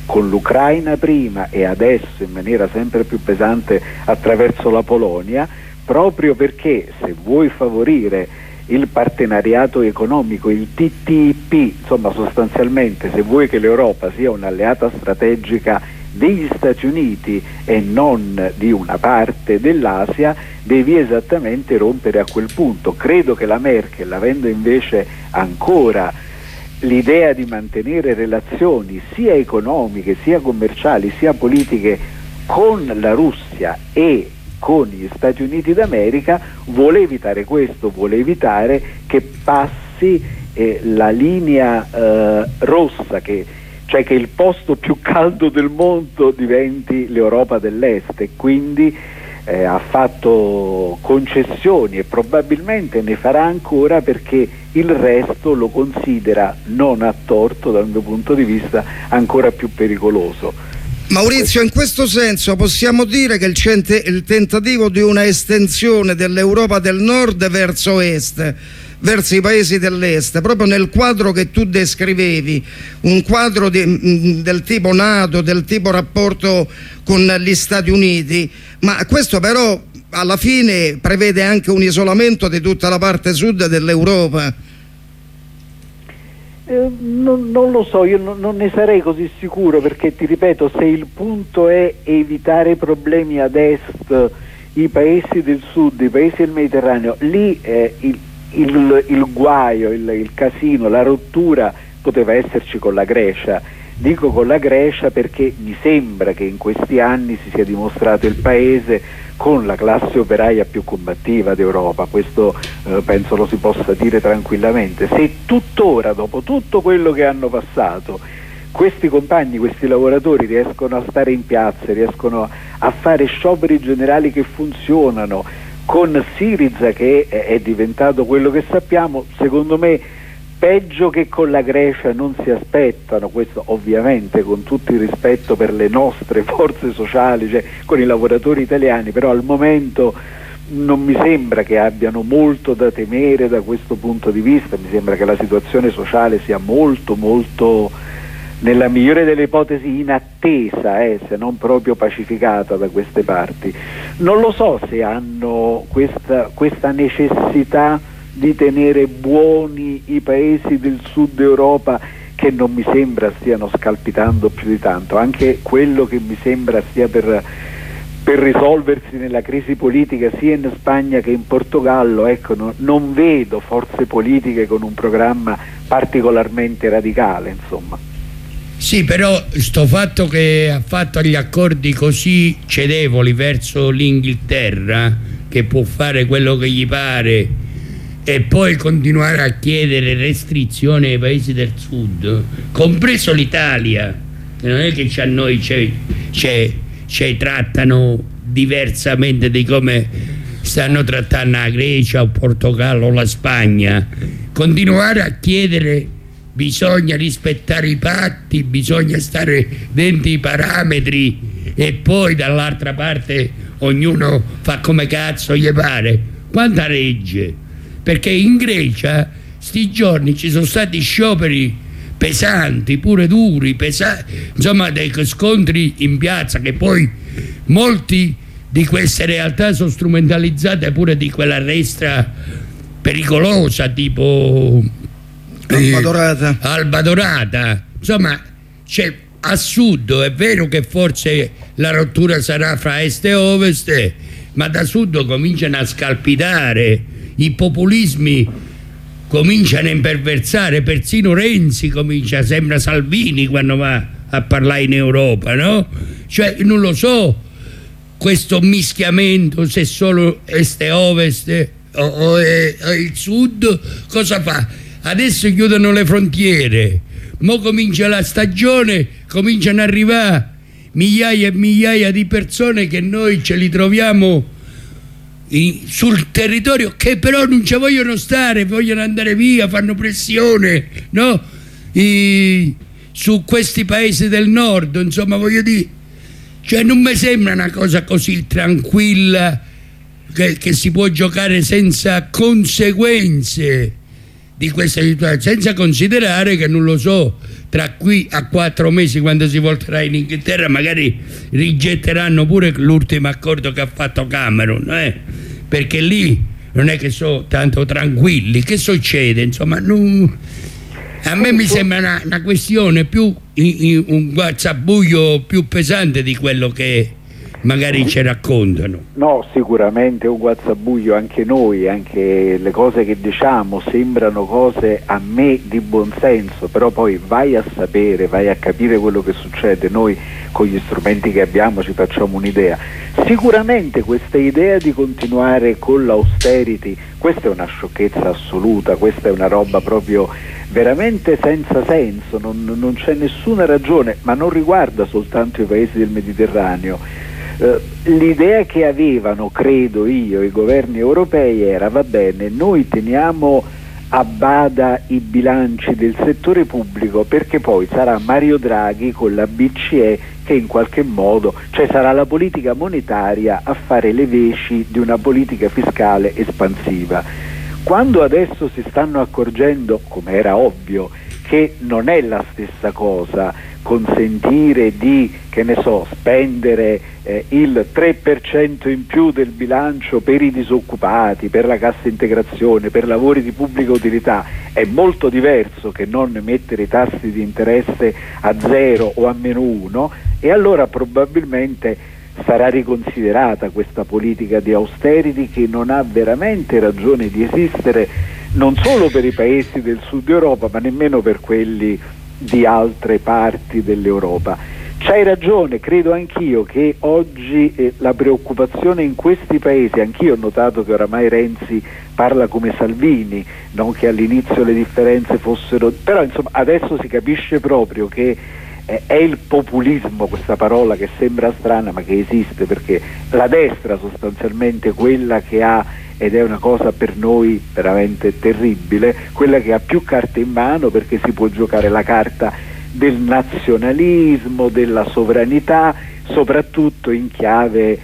con l'Ucraina prima e adesso in maniera sempre più pesante attraverso la Polonia, proprio perché se vuoi favorire il partenariato economico, il TTIP, insomma sostanzialmente se vuoi che l'Europa sia un'alleata strategica degli Stati Uniti e non di una parte dell'Asia, devi esattamente rompere a quel punto. Credo che la Merkel, avendo invece ancora l'idea di mantenere relazioni sia economiche, sia commerciali, sia politiche con la Russia e con gli Stati Uniti d'America, vuole evitare questo, vuole evitare che passi la linea rossa, cioè che il posto più caldo del mondo diventi l'Europa dell'Est, e quindi ha fatto concessioni e probabilmente ne farà ancora, perché il resto lo considera, non a torto dal mio punto di vista, ancora più pericoloso. Maurizio, in questo senso possiamo dire che il tentativo di una estensione dell'Europa del Nord verso Est, verso i paesi dell'Est, proprio nel quadro che tu descrivevi, un quadro del tipo NATO, del tipo rapporto con gli Stati Uniti, ma questo però alla fine prevede anche un isolamento di tutta la parte sud dell'Europa. Non lo so, io non ne sarei così sicuro, perché ti ripeto, se il punto è evitare problemi ad est, i paesi del sud, i paesi del Mediterraneo, lì il guaio, il casino, la rottura poteva esserci con la Grecia. Dico con la Grecia perché mi sembra che in questi anni si sia dimostrato il paese con la classe operaia più combattiva d'Europa, questo penso lo si possa dire tranquillamente. Se tuttora, dopo tutto quello che hanno passato, questi compagni, questi lavoratori riescono a stare in piazza, riescono a fare scioperi generali che funzionano, con Syriza che è diventato quello che sappiamo, secondo me peggio che con la Grecia non si aspettano, questo ovviamente con tutto il rispetto per le nostre forze sociali, cioè con i lavoratori italiani, però al momento non mi sembra che abbiano molto da temere da questo punto di vista. Mi sembra che la situazione sociale sia molto molto, nella migliore delle ipotesi, in attesa, se non proprio pacificata da queste parti. Non lo so se hanno questa necessità di tenere buoni i paesi del sud Europa, che non mi sembra stiano scalpitando più di tanto. Anche quello che mi sembra stia per risolversi nella crisi politica sia in Spagna che in Portogallo, ecco, non vedo forze politiche con un programma particolarmente radicale, insomma. Sì, però sto fatto che ha fatto gli accordi così cedevoli verso l'Inghilterra, che può fare quello che gli pare, e poi continuare a chiedere restrizioni ai paesi del sud, compreso l'Italia, che non è che a noi ci trattano diversamente di come stanno trattando la Grecia o Portogallo o la Spagna. Continuare a chiedere, bisogna rispettare i patti, bisogna stare dentro i parametri, e poi dall'altra parte ognuno fa come cazzo gli pare. Quanta legge? Perché in Grecia sti giorni ci sono stati scioperi pesanti, pure duri, insomma dei scontri in piazza, che poi molti di queste realtà sono strumentalizzate pure di quella destra pericolosa tipo Alba Dorata. Insomma, a sud è vero che forse la rottura sarà fra est e ovest, ma da sud cominciano a scalpitare, i populismi cominciano a imperversare, persino Renzi sembra Salvini quando va a parlare in Europa, no? Cioè, non lo so, questo mischiamento, se solo est e ovest o il sud, cosa fa? Adesso chiudono le frontiere, mo comincia la stagione, cominciano ad arrivare migliaia e migliaia di persone che noi ce li troviamo sul territorio, che però non ci vogliono stare, vogliono andare via, fanno pressione, no? Su questi paesi del nord, insomma, voglio dire, cioè non mi sembra una cosa così tranquilla che si può giocare senza conseguenze di questa situazione, senza considerare che, non lo so, tra qui a 4 mesi, quando si voterà in Inghilterra, magari rigetteranno pure l'ultimo accordo che ha fatto Cameron, perché lì non è che sono tanto tranquilli. Che succede? Insomma, a me mi sembra una questione più, un guazzabuglio più pesante di quello che magari ci raccontano. No, sicuramente un guazzabuglio, anche noi, anche le cose che diciamo sembrano cose a me di buonsenso, però poi vai a sapere, vai a capire quello che succede. Noi con gli strumenti che abbiamo ci facciamo un'idea. Sicuramente questa idea di continuare con l'austerity, questa è una sciocchezza assoluta, questa è una roba proprio veramente senza senso, non c'è nessuna ragione, ma non riguarda soltanto i paesi del Mediterraneo. L'idea che avevano, credo io, i governi europei era: va bene, noi teniamo a bada i bilanci del settore pubblico, perché poi sarà Mario Draghi con la BCE che in qualche modo, cioè sarà la politica monetaria a fare le veci di una politica fiscale espansiva. Quando adesso si stanno accorgendo, come era ovvio, che non è la stessa cosa consentire di, che ne so, spendere il 3% in più del bilancio per i disoccupati, per la cassa integrazione, per lavori di pubblica utilità, è molto diverso che non mettere i tassi di interesse a 0 o a -1, e allora probabilmente sarà riconsiderata questa politica di austerity, che non ha veramente ragione di esistere non solo per i paesi del sud Europa, ma nemmeno per quelli di altre parti dell'Europa. C'hai ragione, credo anch'io che oggi la preoccupazione in questi paesi, anch'io ho notato che oramai Renzi parla come Salvini, non che all'inizio le differenze fossero, però insomma adesso si capisce proprio che è il populismo, questa parola che sembra strana ma che esiste, perché la destra sostanzialmente quella che ha, ed è una cosa per noi veramente terribile, quella che ha più carte in mano, perché si può giocare la carta del nazionalismo, della sovranità, soprattutto in chiave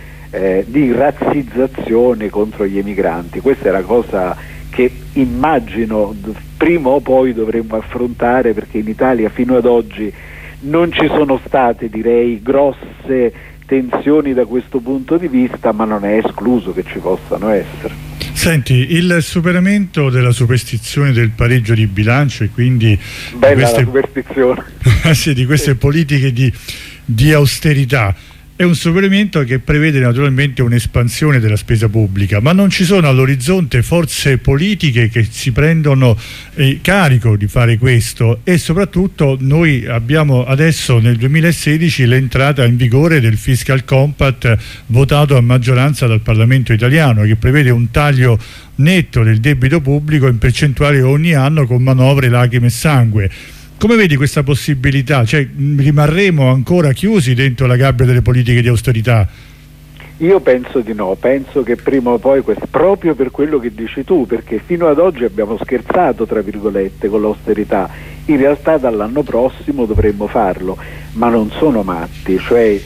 di razzizzazione contro gli emigranti. Questa è la cosa che immagino prima o poi dovremmo affrontare, perché in Italia fino ad oggi non ci sono state, direi, grosse tensioni da questo punto di vista, ma non è escluso che ci possano essere. Senti, il superamento della superstizione del pareggio di bilancio e quindi bella la superstizione sì, di queste politiche di austerità è un superamento che prevede naturalmente un'espansione della spesa pubblica, ma non ci sono all'orizzonte forze politiche che si prendono carico di fare questo, e soprattutto noi abbiamo adesso nel 2016 l'entrata in vigore del Fiscal Compact votato a maggioranza dal Parlamento italiano, che prevede un taglio netto del debito pubblico in percentuale ogni anno con manovre lacrime e sangue. Come vedi questa possibilità? Cioè, rimarremo ancora chiusi dentro la gabbia delle politiche di austerità? Io penso di no, penso che prima o poi, proprio per quello che dici tu, perché fino ad oggi abbiamo scherzato, tra virgolette, con l'austerità, in realtà dall'anno prossimo dovremmo farlo, ma non sono matti, cioè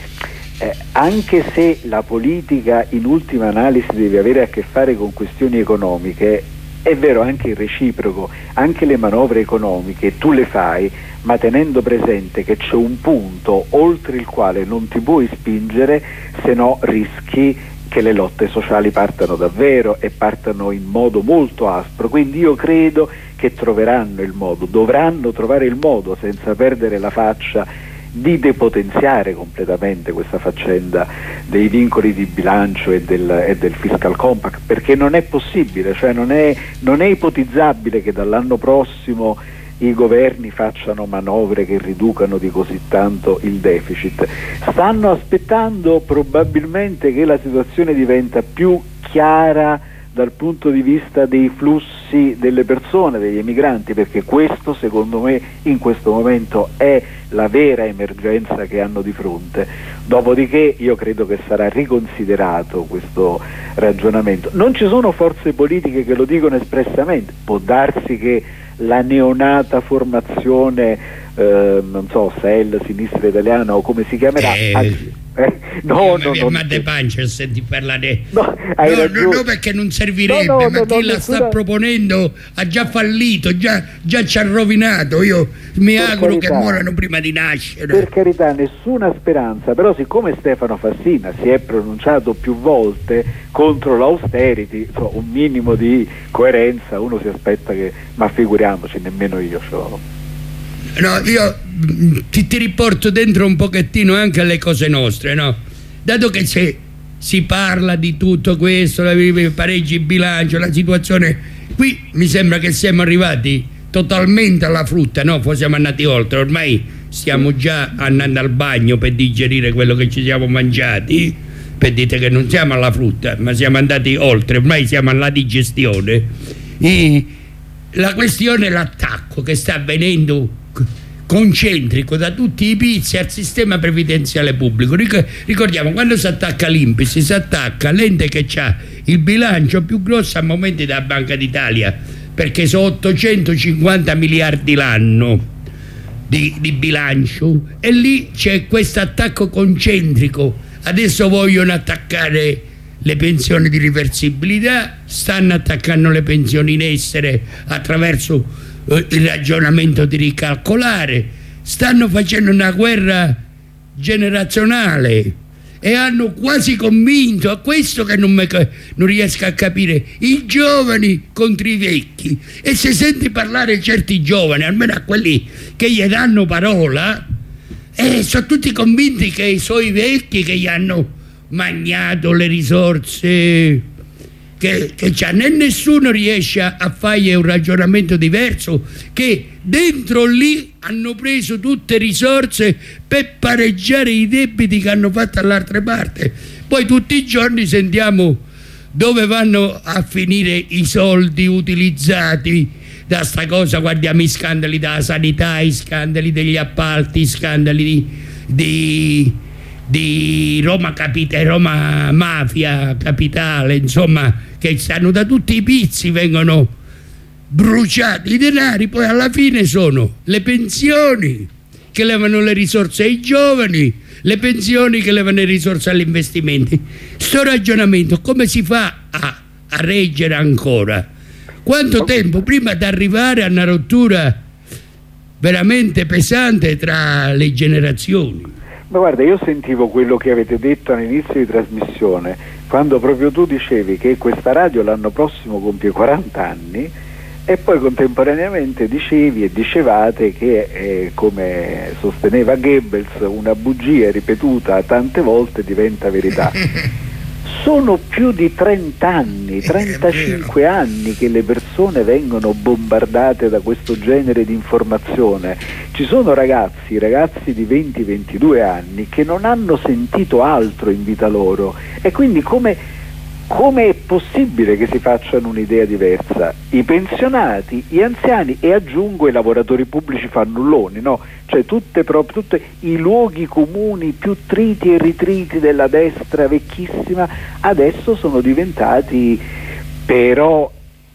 anche se la politica in ultima analisi deve avere a che fare con questioni economiche, è vero anche il reciproco, anche le manovre economiche tu le fai, ma tenendo presente che c'è un punto oltre il quale non ti puoi spingere, se no rischi che le lotte sociali partano davvero e partano in modo molto aspro. Quindi io credo che troveranno il modo, dovranno trovare il modo, senza perdere la faccia, di depotenziare completamente questa faccenda dei vincoli di bilancio e del Fiscal Compact, perché non è possibile, cioè non è ipotizzabile che dall'anno prossimo i governi facciano manovre che riducano di così tanto il deficit. Stanno aspettando probabilmente che la situazione diventa più chiara dal punto di vista dei flussi delle persone, degli emigranti, perché questo secondo me in questo momento è la vera emergenza che hanno di fronte. Dopodiché io credo che sarà riconsiderato questo ragionamento. Non ci sono forze politiche che lo dicono espressamente, può darsi che la neonata formazione non so, SEL, Sinistra Italiana o come si chiamerà, No, ma te pancia senti parlare. No, hai ragione. No, perché non servirebbe, ma chi la sta proponendo ha già fallito, già ci ha rovinato. Io mi auguro che muorano prima di nascere. Per carità, nessuna speranza, però siccome Stefano Fassina si è pronunciato più volte contro l'austerity, un minimo di coerenza uno si aspetta che, ma figuriamoci, nemmeno io c'ho. No, io ti riporto dentro un pochettino anche alle cose nostre, no? Dato che si parla di tutto questo, i pareggi bilancio, la situazione, qui mi sembra che siamo arrivati totalmente alla frutta, no? Poi siamo andati oltre, ormai stiamo già andando al bagno per digerire quello che ci siamo mangiati, per dite che non siamo alla frutta, ma siamo andati oltre, ormai siamo alla digestione. La questione è l'attacco che sta avvenendo concentrico da tutti i pizzi al sistema previdenziale pubblico. Ricordiamo, quando si attacca l'INPS si attacca l'ente che ha il bilancio più grosso a momenti della Banca d'Italia, perché sono 850 miliardi l'anno di bilancio, e lì c'è questo attacco concentrico. Adesso vogliono attaccare le pensioni di reversibilità, stanno attaccando le pensioni in essere attraverso il ragionamento di ricalcolare, stanno facendo una guerra generazionale e hanno quasi convinto, a questo che non riesco a capire, i giovani contro i vecchi. E se senti parlare certi giovani, almeno a quelli che gli danno parola, sono tutti convinti che sono i vecchi che gli hanno magnato le risorse che c'hanno, e nessuno riesce a fargli un ragionamento diverso, che dentro lì hanno preso tutte risorse per pareggiare i debiti che hanno fatto all'altra parte. Poi tutti i giorni sentiamo dove vanno a finire i soldi utilizzati da sta cosa. Guardiamo i scandali della sanità, i scandali degli appalti, i scandali di Roma Mafia Capitale, insomma, che stanno da tutti i pizzi, vengono bruciati i denari, poi alla fine sono le pensioni che levano le risorse ai giovani, le pensioni che levano le risorse agli investimenti. Sto ragionamento come si fa a reggere ancora? Quanto tempo prima di arrivare a una rottura veramente pesante tra le generazioni? Ma guarda, io sentivo quello che avete detto all'inizio di trasmissione, quando proprio tu dicevi che questa radio l'anno prossimo compie 40 anni, e poi contemporaneamente dicevi e dicevate che, come sosteneva Goebbels, una bugia ripetuta tante volte diventa verità. Sono più di 30 anni, 35 anni che le persone vengono bombardate da questo genere di informazione. Ci sono ragazzi di 20-22 anni che non hanno sentito altro in vita loro, e quindi come è possibile che si facciano un'idea diversa? I pensionati, gli anziani, e aggiungo i lavoratori pubblici fannulloni, no? Cioè tutti i luoghi comuni più triti e ritriti della destra vecchissima adesso sono diventati però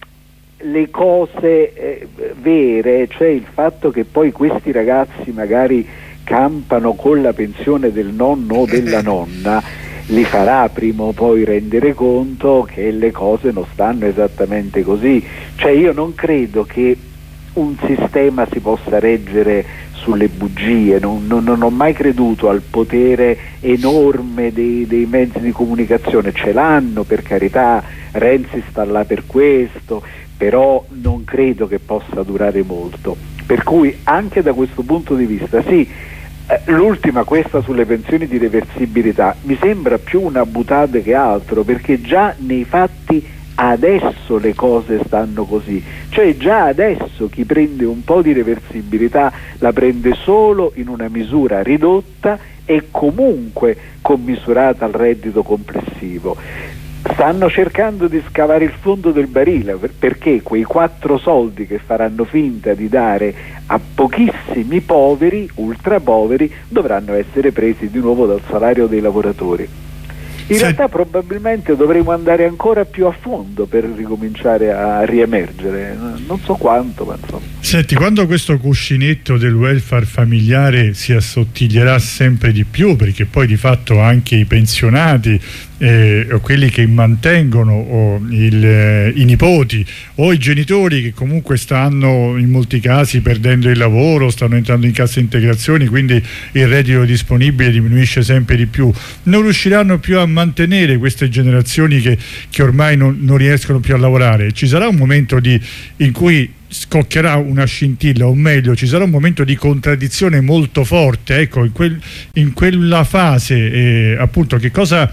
le cose vere, cioè il fatto che poi questi ragazzi magari campano con la pensione del nonno o della nonna li farà prima o poi rendere conto che le cose non stanno esattamente così. Cioè io non credo che un sistema si possa reggere sulle bugie, non ho mai creduto al potere enorme dei mezzi di comunicazione. Ce l'hanno, per carità, Renzi sta là per questo, però non credo che possa durare molto, per cui anche da questo punto di vista sì. L'ultima, questa sulle pensioni di reversibilità, mi sembra più una boutade che altro, perché già nei fatti adesso le cose stanno così, cioè già adesso chi prende un po' di reversibilità la prende solo in una misura ridotta e comunque commisurata al reddito complessivo. Stanno cercando di scavare il fondo del barile, perché quei 4 soldi che faranno finta di dare a pochissimi poveri, ultra poveri, dovranno essere presi di nuovo dal salario dei lavoratori. In realtà probabilmente dovremo andare ancora più a fondo per ricominciare a riemergere, non so quanto, ma insomma. Senti, quando questo cuscinetto del welfare familiare si assottiglierà sempre di più, perché poi di fatto anche i pensionati o quelli che mantengono o i nipoti o i genitori che comunque stanno in molti casi perdendo il lavoro, stanno entrando in cassa integrazioni, quindi il reddito disponibile diminuisce sempre di più, non riusciranno più a mantenere queste generazioni che ormai non riescono più a lavorare. Ci sarà un momento in cui scoccherà una scintilla, o meglio ci sarà un momento di contraddizione molto forte, ecco, in quella fase appunto che cosa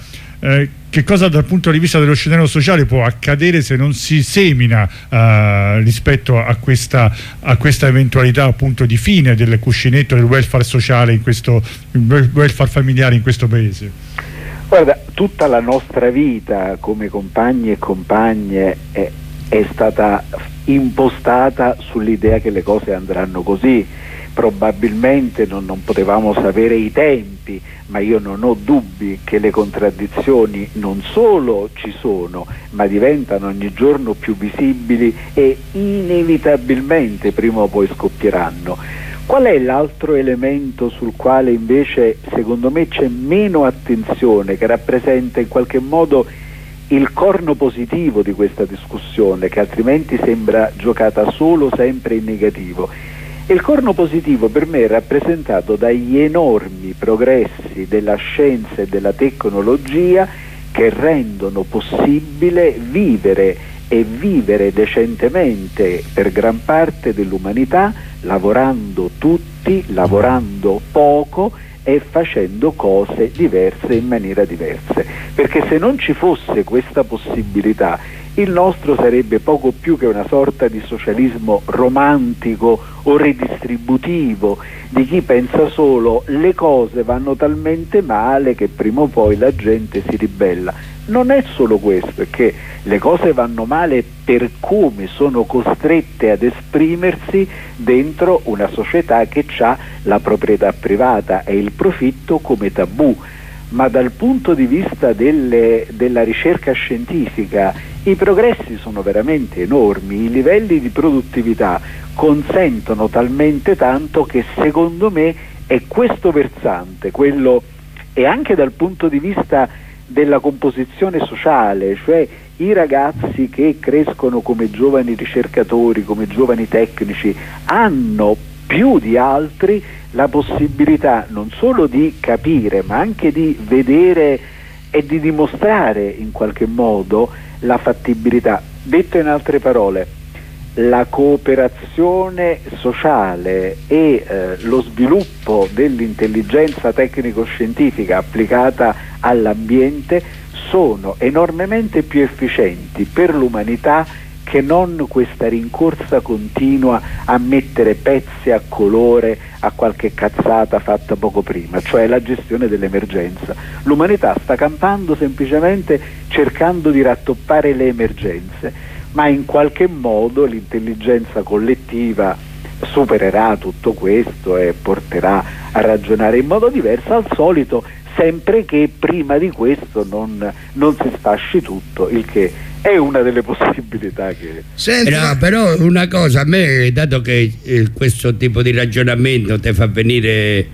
dal punto di vista dello scenario sociale può accadere se non si semina rispetto a questa eventualità appunto di fine del cuscinetto del welfare sociale welfare familiare in questo paese? Guarda, tutta la nostra vita come compagni e compagne è stata impostata sull'idea che le cose andranno così. Probabilmente non potevamo sapere i tempi, ma io non ho dubbi che le contraddizioni non solo ci sono, ma diventano ogni giorno più visibili e inevitabilmente prima o poi scoppieranno. Qual è l'altro elemento sul quale invece secondo me c'è meno attenzione, che rappresenta in qualche modo il corno positivo di questa discussione, che altrimenti sembra giocata solo sempre in negativo? Il corno positivo per me è rappresentato dagli enormi progressi della scienza e della tecnologia che rendono possibile vivere e vivere decentemente per gran parte dell'umanità, lavorando tutti, lavorando poco e facendo cose diverse in maniera diverse. Perché se non ci fosse questa possibilità, il nostro sarebbe poco più che una sorta di socialismo romantico o redistributivo, di chi pensa solo le cose vanno talmente male che prima o poi la gente si ribella. Non è solo questo, è che le cose vanno male per come sono costrette ad esprimersi dentro una società che ha la proprietà privata e il profitto come tabù. Ma dal punto di vista della ricerca scientifica i progressi sono veramente enormi, i livelli di produttività consentono talmente tanto che secondo me è questo versante, quello, e anche dal punto di vista della composizione sociale, cioè i ragazzi che crescono come giovani ricercatori, come giovani tecnici, hanno più di altri la possibilità non solo di capire ma anche di vedere e di dimostrare in qualche modo la fattibilità. Detto in altre parole, la cooperazione sociale e lo sviluppo dell'intelligenza tecnico-scientifica applicata all'ambiente sono enormemente più efficienti per l'umanità che non questa rincorsa continua a mettere pezzi a colore a qualche cazzata fatta poco prima, cioè la gestione dell'emergenza. L'umanità sta campando semplicemente cercando di rattoppare le emergenze, ma in qualche modo l'intelligenza collettiva supererà tutto questo e porterà a ragionare in modo diverso, al solito, sempre che prima di questo non si sfasci tutto, il che è una delle possibilità che... Però una cosa, a me, dato che questo tipo di ragionamento ti fa venire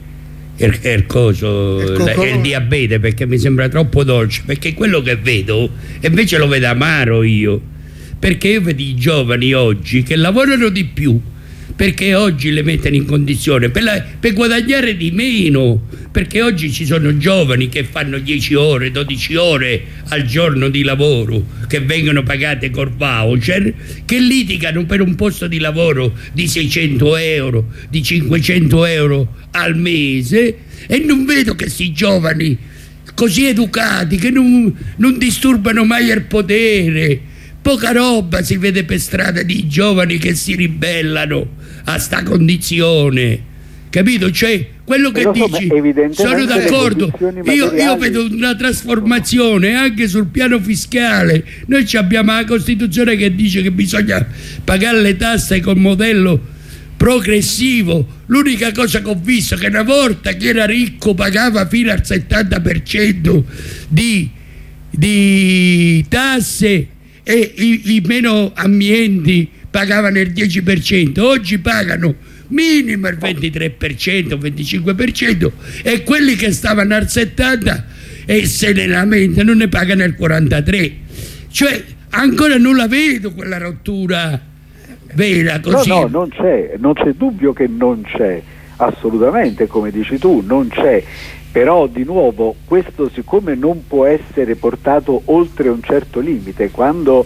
il diabete, perché mi sembra troppo dolce, perché quello che vedo invece lo vedo amaro io, perché io vedo i giovani oggi che lavorano di più, perché oggi le mettono in condizione per guadagnare di meno, perché oggi ci sono giovani che fanno 10 ore, 12 ore al giorno di lavoro, che vengono pagate col voucher, che litigano per un posto di lavoro di 600 euro, di 500 euro al mese, e non vedo che questi giovani così educati, che non disturbano mai il potere, poca roba si vede per strada di giovani che si ribellano a sta condizione, capito? Cioè, quello che dici, sono d'accordo, io vedo una trasformazione anche sul piano fiscale. Noi abbiamo la Costituzione che dice che bisogna pagare le tasse con modello progressivo. L'unica cosa che ho visto è che una volta chi era ricco pagava fino al 70% di di tasse e i meno ambienti pagavano il 10%, oggi pagano minimo il 23%, 25% e quelli che stavano al 70% e se ne lamentano ne pagano il 43%. Cioè ancora non la vedo quella rottura vera così. No, non c'è dubbio che non c'è, assolutamente, come dici tu, non c'è. Però di nuovo questo siccome non può essere portato oltre un certo limite, quando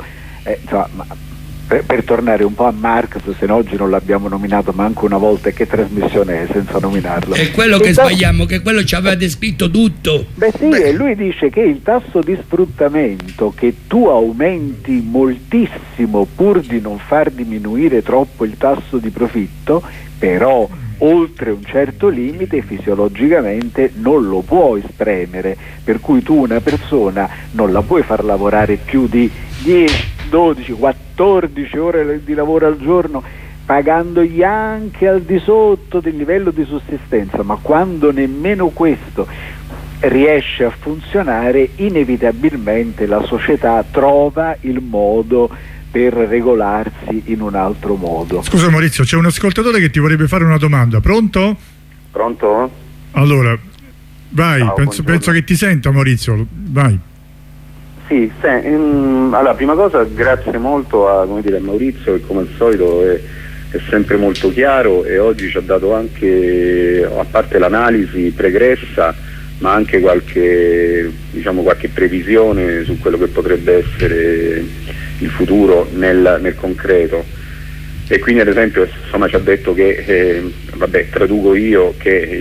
per tornare un po' a Marx, se no oggi non l'abbiamo nominato manco una volta, e che trasmissione è senza nominarlo? È quello che sbagliamo, che quello ci aveva descritto tutto. E lui dice che il tasso di sfruttamento che tu aumenti moltissimo pur di non far diminuire troppo il tasso di profitto, però oltre un certo limite fisiologicamente non lo puoi spremere, per cui tu una persona non la puoi far lavorare più di 10, 12, 14 ore di lavoro al giorno pagandogli anche al di sotto del livello di sussistenza, ma quando nemmeno questo riesce a funzionare, inevitabilmente la società trova il modo per regolarsi in un altro modo. Scusa Maurizio, c'è un ascoltatore che ti vorrebbe fare una domanda. Pronto? Pronto? Allora, vai. Ciao, penso che ti senta Maurizio, vai. Sì, allora, prima cosa grazie molto a Maurizio, che come al solito è sempre molto chiaro e oggi ci ha dato anche, a parte l'analisi pregressa, ma anche qualche previsione su quello che potrebbe essere il futuro nel concreto. E quindi ad esempio insomma ci ha detto che traduco io che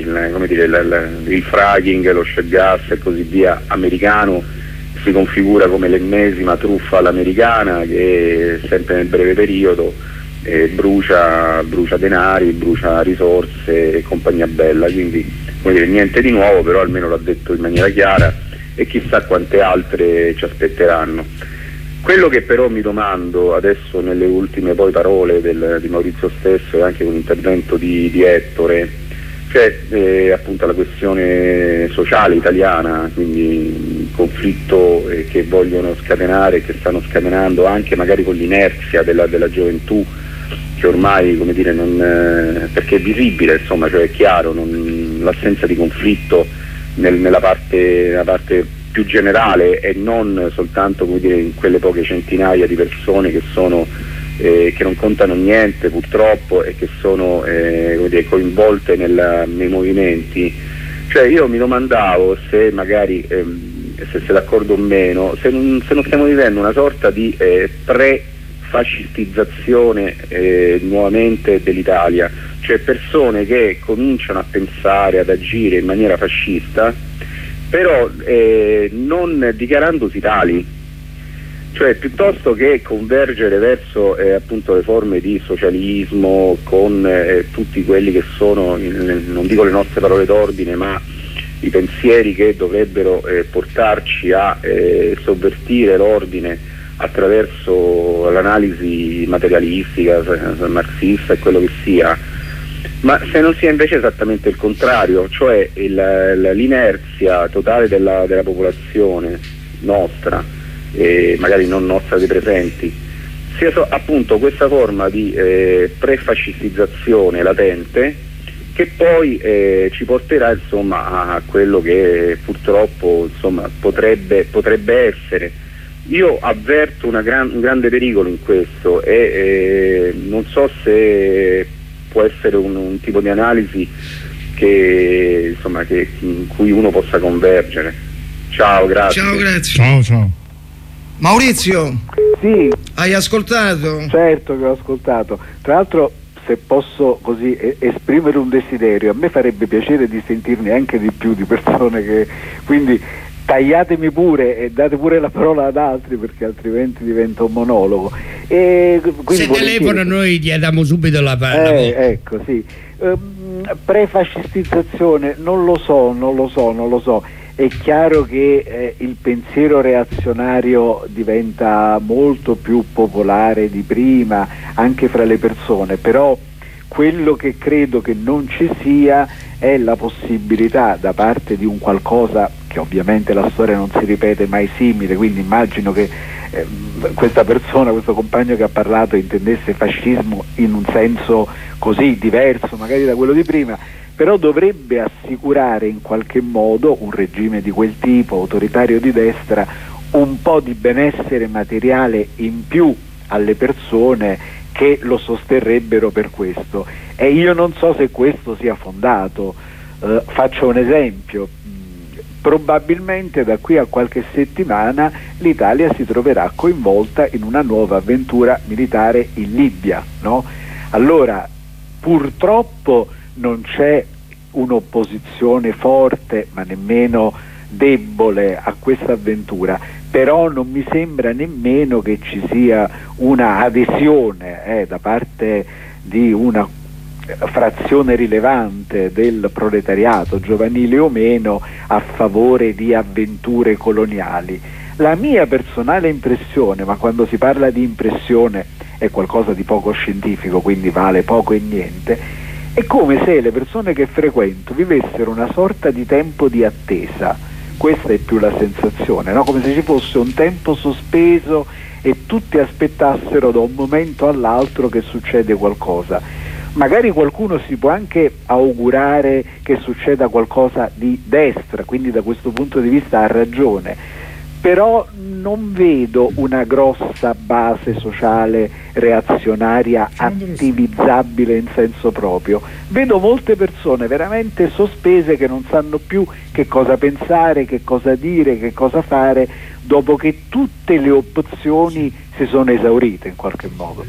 il fracking, lo shale gas e così via americano si configura come l'ennesima truffa all'americana che sempre nel breve periodo brucia denari, brucia risorse e compagnia bella, quindi niente di nuovo, però almeno l'ha detto in maniera chiara e chissà quante altre ci aspetteranno. Quello che però mi domando adesso nelle ultime poi parole di Maurizio stesso e anche un intervento di Ettore, cioè appunto la questione sociale italiana, quindi il conflitto che vogliono scatenare, che stanno scatenando anche magari con l'inerzia della gioventù, che ormai perché è visibile, insomma, cioè è chiaro, l'assenza di conflitto nella parte più generale e non soltanto in quelle poche centinaia di persone che non contano niente purtroppo e che sono coinvolte nei movimenti. Cioè io mi domandavo se magari se sei d'accordo o meno, se non stiamo vivendo una sorta di pre-fascistizzazione nuovamente dell'Italia, cioè persone che cominciano a pensare, ad agire in maniera fascista, però non dichiarandosi tali, cioè piuttosto che convergere verso appunto le forme di socialismo con tutti quelli che sono, non dico le nostre parole d'ordine, ma i pensieri che dovrebbero portarci a sovvertire l'ordine attraverso l'analisi materialistica, marxista e quello che sia, ma se non sia invece esattamente il contrario, cioè l'inerzia totale della popolazione nostra, e magari non nostra dei presenti, sia appunto questa forma di prefascistizzazione latente che poi ci porterà insomma a quello che purtroppo insomma potrebbe essere. Io avverto un grande pericolo in questo e non so se può essere un tipo di analisi che in cui uno possa convergere. Ciao, grazie. Ciao, grazie. Ciao. Maurizio, Sì, hai ascoltato? certo che ho ascoltato. Tra l'altro, se posso così esprimere un desiderio, a me farebbe piacere di sentirne anche di più di persone che, quindi tagliatemi pure e date pure la parola ad altri, perché altrimenti diventa un monologo. E se telefono noi gli diamo subito la parola. Ecco, sì. Prefascistizzazione, non lo so. È chiaro che il pensiero reazionario diventa molto più popolare di prima anche fra le persone, però quello che credo che non ci sia è la possibilità da parte di un qualcosa perché ovviamente la storia non si ripete mai simile, quindi immagino che questa persona, questo compagno che ha parlato, intendesse fascismo in un senso così diverso magari da quello di prima, però dovrebbe assicurare in qualche modo un regime di quel tipo, autoritario di destra, un po' di benessere materiale in più alle persone che lo sosterrebbero per questo, e io non so se questo sia fondato. Faccio un esempio: probabilmente da qui a qualche settimana l'Italia si troverà coinvolta in una nuova avventura militare in Libia, no? Allora, purtroppo non c'è un'opposizione forte, ma nemmeno debole a questa avventura, però non mi sembra nemmeno che ci sia una adesione da parte di una frazione rilevante del proletariato, giovanile o meno, a favore di avventure coloniali. La mia personale impressione, ma quando si parla di impressione è qualcosa di poco scientifico, quindi vale poco e niente, è come se le persone che frequento vivessero una sorta di tempo di attesa. Questa è più la sensazione, no? Come se ci fosse un tempo sospeso e tutti aspettassero da un momento all'altro che succede qualcosa. Magari qualcuno si può anche augurare che succeda qualcosa di destra, quindi da questo punto di vista ha ragione, però non vedo una grossa base sociale reazionaria attivizzabile in senso proprio. Vedo molte persone veramente sospese che non sanno più che cosa pensare, che cosa dire, che cosa fare, dopo che tutte le opzioni si sono esaurite in qualche modo.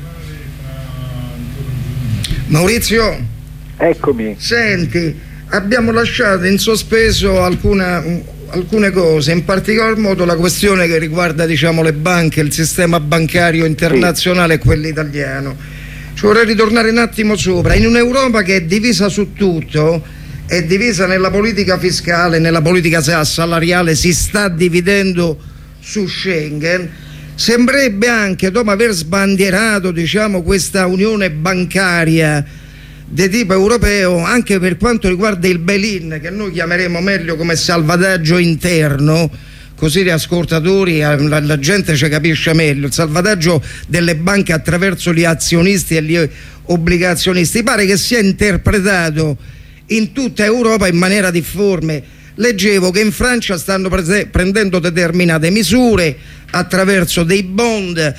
Maurizio, eccomi. Senti, abbiamo lasciato in sospeso alcune cose, in particolar modo la questione che riguarda, diciamo, le banche, il sistema bancario internazionale e quello italiano. Ci vorrei ritornare un attimo sopra. In un'Europa che è divisa su tutto, è divisa nella politica fiscale, nella politica salariale, si sta dividendo su Schengen. Sembrerebbe anche, dopo aver sbandierato, diciamo, questa unione bancaria di tipo europeo, anche per quanto riguarda il bail-in, che noi chiameremo meglio come salvataggio interno, così gli ascoltatori, la gente ci capisce meglio, il salvataggio delle banche attraverso gli azionisti e gli obbligazionisti, pare che sia interpretato in tutta Europa in maniera difforme. Leggevo che in Francia stanno prendendo determinate misure attraverso dei bond,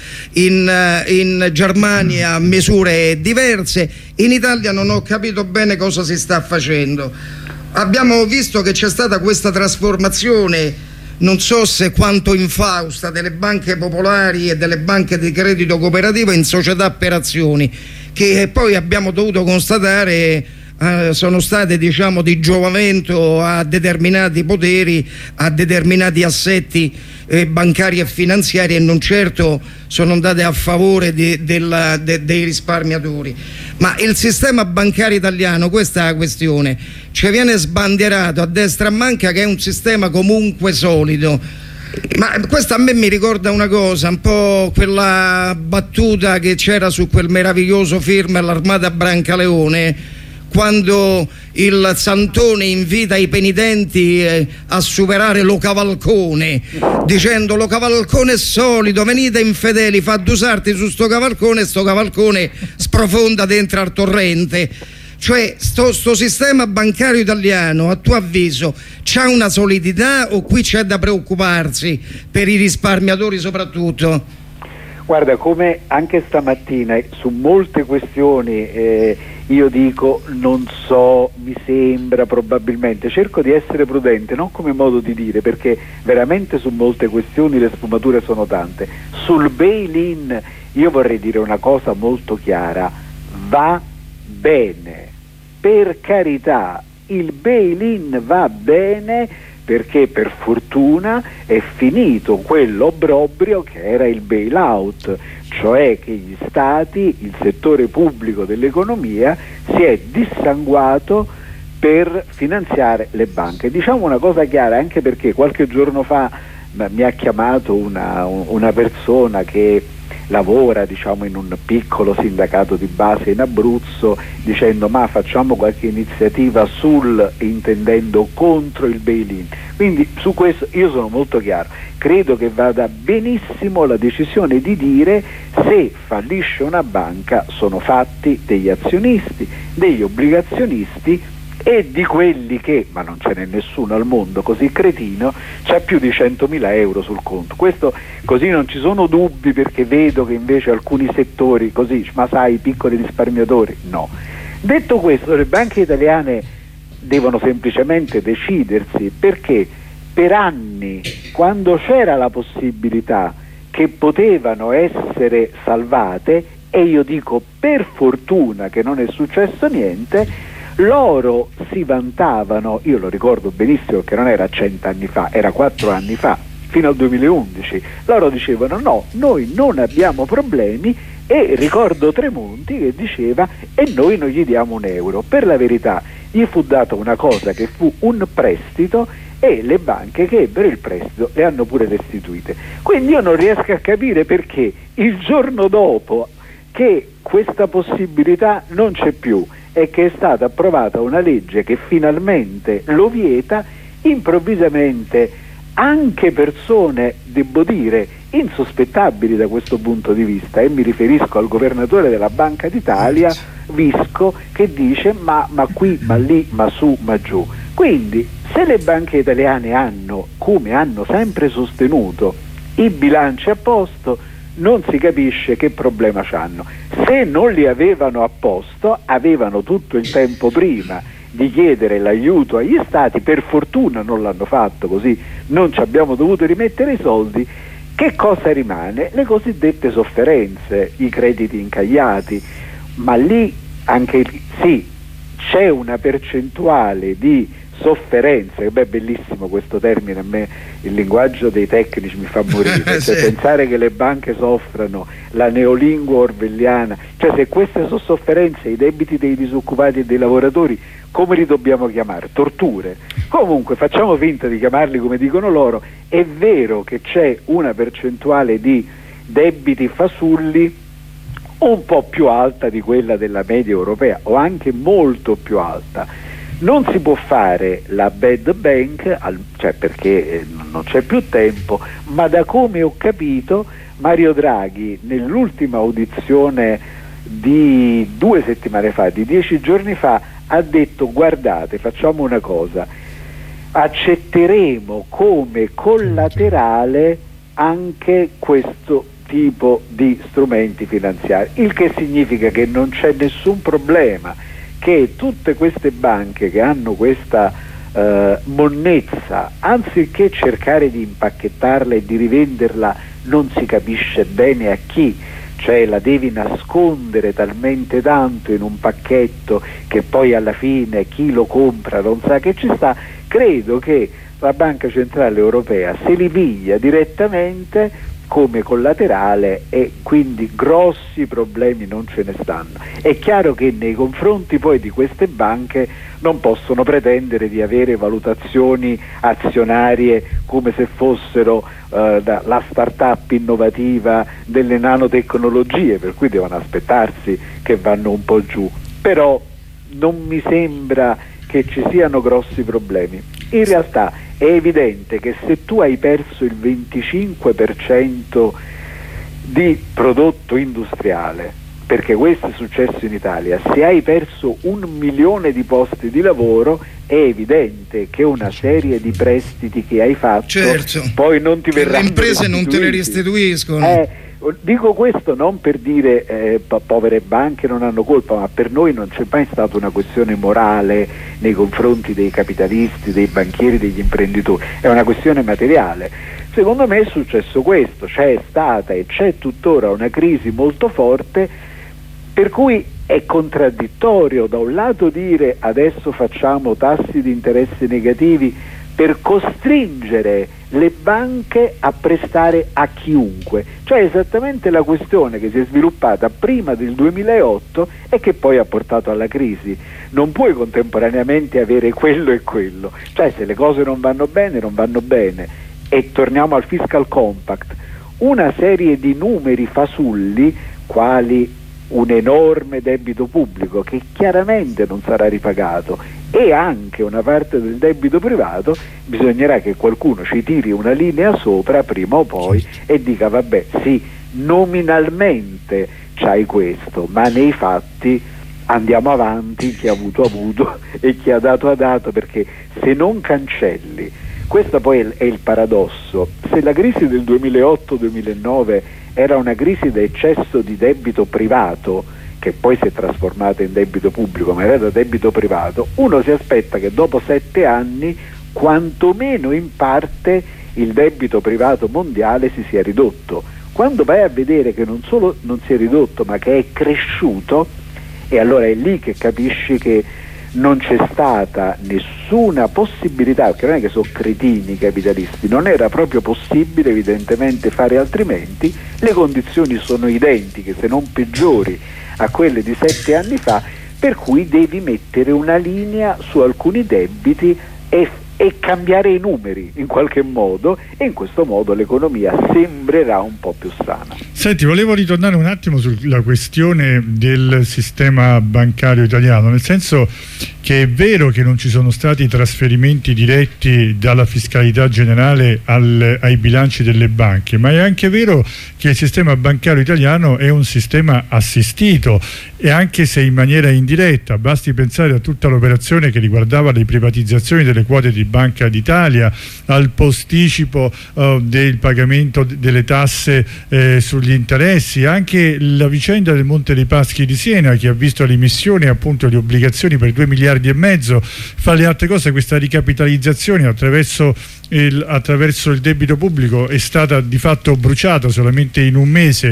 in Germania misure diverse, in Italia non ho capito bene cosa si sta facendo. Abbiamo visto che c'è stata questa trasformazione, non so se quanto infausta, delle banche popolari e delle banche di credito cooperativo in società per azioni, che poi abbiamo dovuto constatare sono state, diciamo, di giovamento a determinati poteri, a determinati assetti bancari e finanziari, e non certo sono andate a favore dei risparmiatori. Ma il sistema bancario italiano, questa è la questione, ci viene sbandierato a destra e a manca che è un sistema comunque solido. Ma questo a me mi ricorda una cosa, un po' quella battuta che c'era su quel meraviglioso film L'Armata Brancaleone, quando il Santone invita i penitenti a superare lo cavalcone, dicendo: lo cavalcone è solido, venite infedeli, fa dusarti su sto cavalcone, e sto cavalcone sprofonda dentro al torrente. Cioè sto sistema bancario italiano, a tuo avviso, c'ha una solidità o qui c'è da preoccuparsi per i risparmiatori soprattutto? Guarda, come anche stamattina su molte questioni io dico non so, mi sembra, probabilmente, cerco di essere prudente, non come modo di dire, perché veramente su molte questioni le sfumature sono tante. Sul bail-in io vorrei dire una cosa molto chiara: va bene, per carità, il bail-in va bene, perché per fortuna è finito quell'obbrobrio che era il bail-out, cioè che gli stati, il settore pubblico dell'economia si è dissanguato per finanziare le banche. Diciamo una cosa chiara, anche perché qualche giorno fa mi ha chiamato una persona che lavora diciamo in un piccolo sindacato di base in Abruzzo, dicendo ma facciamo qualche iniziativa intendendo contro il bail-in. Quindi su questo io sono molto chiaro, credo che vada benissimo la decisione di dire se fallisce una banca sono fatti degli azionisti, degli obbligazionisti e di quelli che, ma non ce n'è nessuno al mondo così cretino, c'ha più di 100.000 euro sul conto. Questo così non ci sono dubbi, perché vedo che invece alcuni settori così, ma sai, i piccoli risparmiatori, no. Detto questo, le banche italiane devono semplicemente decidersi, perché per anni, quando c'era la possibilità che potevano essere salvate, e io dico per fortuna che non è successo niente, loro si vantavano, io lo ricordo benissimo che non era 100 anni fa, era 4 anni fa, fino al 2011, loro dicevano no, noi non abbiamo problemi, e ricordo Tremonti che diceva e noi non gli diamo un euro. Per la verità gli fu data una cosa che fu un prestito, e le banche che ebbero il prestito le hanno pure restituite. Quindi io non riesco a capire perché il giorno dopo che questa possibilità non c'è più e che è stata approvata una legge che finalmente lo vieta, improvvisamente anche persone, devo dire, insospettabili da questo punto di vista, e mi riferisco al governatore della Banca d'Italia, Visco, che dice ma qui, ma lì, ma su, ma giù. Quindi se le banche italiane hanno, come hanno sempre sostenuto, i bilanci a posto, non si capisce che problema c'hanno. Se non li avevano a posto, avevano tutto il tempo prima di chiedere l'aiuto agli stati, per fortuna non l'hanno fatto, così non ci abbiamo dovuto rimettere i soldi. Che cosa rimane? Le cosiddette sofferenze, i crediti incagliati, ma lì anche sì, c'è una percentuale di sofferenze, beh, bellissimo questo termine, a me il linguaggio dei tecnici mi fa morire. Sì. Pensare che le banche soffrano, la neolingua orwelliana, cioè se queste sono sofferenze, i debiti dei disoccupati e dei lavoratori, come li dobbiamo chiamare? Torture. Comunque facciamo finta di chiamarli come dicono loro. È vero che c'è una percentuale di debiti fasulli un po' più alta di quella della media europea, o anche molto più alta. Non si può fare la bad bank, cioè perché non c'è più tempo, ma da come ho capito Mario Draghi nell'ultima audizione di 2 settimane fa, di 10 giorni fa, ha detto guardate, facciamo una cosa, accetteremo come collaterale anche questo tipo di strumenti finanziari, il che significa che non c'è nessun problema che tutte queste banche che hanno questa monnezza, anziché cercare di impacchettarla e di rivenderla non si capisce bene a chi, cioè la devi nascondere talmente tanto in un pacchetto che poi alla fine chi lo compra non sa che ci sta, credo che la Banca Centrale Europea se li piglia direttamente come collaterale e quindi grossi problemi non ce ne stanno. È chiaro che nei confronti poi di queste banche non possono pretendere di avere valutazioni azionarie come se fossero la start-up innovativa delle nanotecnologie, per cui devono aspettarsi che vanno un po' giù, però non mi sembra che ci siano grossi problemi. In realtà è evidente che se tu hai perso il 25% di prodotto industriale, perché questo è successo in Italia, se hai perso 1 milione di posti di lavoro, è evidente che una serie di prestiti che hai fatto poi non ti verranno, le imprese non te le restituiscono. Dico questo non per dire povere banche non hanno colpa, ma per noi non c'è mai stata una questione morale nei confronti dei capitalisti, dei banchieri, degli imprenditori, è una questione materiale. Secondo me è successo questo, c'è stata e c'è tuttora una crisi molto forte, per cui è contraddittorio da un lato dire adesso facciamo tassi di interesse negativi per costringere le banche a prestare a chiunque, cioè esattamente la questione che si è sviluppata prima del 2008 e che poi ha portato alla crisi. Non puoi contemporaneamente avere quello e quello, cioè se le cose non vanno bene, non vanno bene. E torniamo al fiscal compact, una serie di numeri fasulli quali un enorme debito pubblico che chiaramente non sarà ripagato e anche una parte del debito privato, bisognerà che qualcuno ci tiri una linea sopra prima o poi e dica vabbè sì, nominalmente c'hai questo, ma nei fatti andiamo avanti, chi ha avuto e chi ha dato, perché se non cancelli, questo poi è il paradosso, se la crisi del 2008-2009 era una crisi da eccesso di debito privato, che poi si è trasformata in debito pubblico, ma era da debito privato, uno si aspetta che dopo 7 anni, quantomeno in parte, il debito privato mondiale si sia ridotto. Quando vai a vedere che non solo non si è ridotto, ma che è cresciuto, e allora è lì che capisci che non c'è stata nessuna possibilità, perché non è che sono cretini i capitalisti, non era proprio possibile evidentemente fare altrimenti, le condizioni sono identiche se non peggiori a quelle di 7 anni fa, per cui devi mettere una linea su alcuni debiti e cambiare i numeri in qualche modo, e in questo modo l'economia sembrerà un po' più sana. Senti, volevo ritornare un attimo sulla questione del sistema bancario italiano, nel senso che è vero che non ci sono stati trasferimenti diretti dalla fiscalità generale ai bilanci delle banche, ma è anche vero che il sistema bancario italiano è un sistema assistito, e anche se in maniera indiretta. Basti pensare a tutta l'operazione che riguardava le privatizzazioni delle quote di Banca d'Italia, al posticipo del pagamento delle tasse sugli interessi, anche la vicenda del Monte dei Paschi di Siena, che ha visto l'emissione appunto di obbligazioni per 2,5 miliardi, fra le altre cose questa ricapitalizzazione attraverso il debito pubblico è stata di fatto bruciata solamente in un mese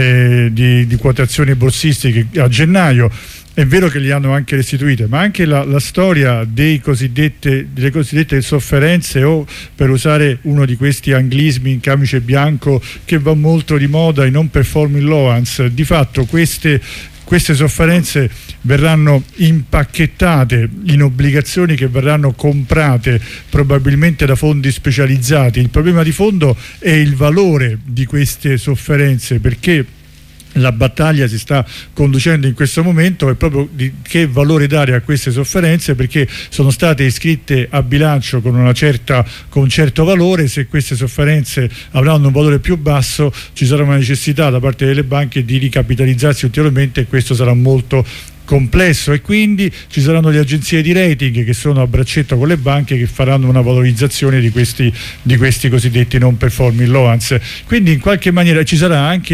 di quotazioni borsistiche a gennaio. È vero che li hanno anche restituite, ma anche la storia delle cosiddette sofferenze, o per usare uno di questi anglismi in camice bianco che va molto di moda, i non performing loans, di fatto queste sofferenze verranno impacchettate in obbligazioni che verranno comprate probabilmente da fondi specializzati. Il problema di fondo è il valore di queste sofferenze, perché la battaglia si sta conducendo in questo momento è proprio di che valore dare a queste sofferenze, perché sono state iscritte a bilancio con un certo valore. Se queste sofferenze avranno un valore più basso, ci sarà una necessità da parte delle banche di ricapitalizzarsi ulteriormente, e questo sarà molto complesso, e quindi ci saranno le agenzie di rating che sono a braccetto con le banche, che faranno una valorizzazione di questi cosiddetti non performing loans. Quindi in qualche maniera ci sarà anche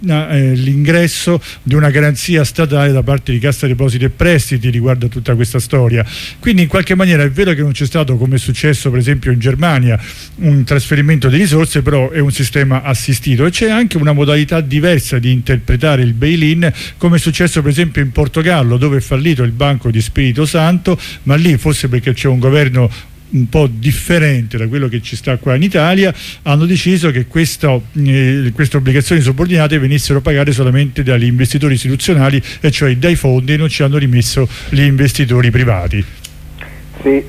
l'ingresso di una garanzia statale da parte di Cassa Depositi e Prestiti riguardo a tutta questa storia. Quindi in qualche maniera è vero che non c'è stato, come è successo per esempio in Germania, un trasferimento di risorse, però è un sistema assistito, e c'è anche una modalità diversa di interpretare il bail-in, come è successo per esempio in Portogallo, dove è fallito il Banco di Spirito Santo, ma lì forse perché c'è un governo un po' differente da quello che ci sta qua in Italia, hanno deciso che queste obbligazioni subordinate venissero pagate solamente dagli investitori istituzionali, e cioè dai fondi, e non ci hanno rimesso gli investitori privati. Sì,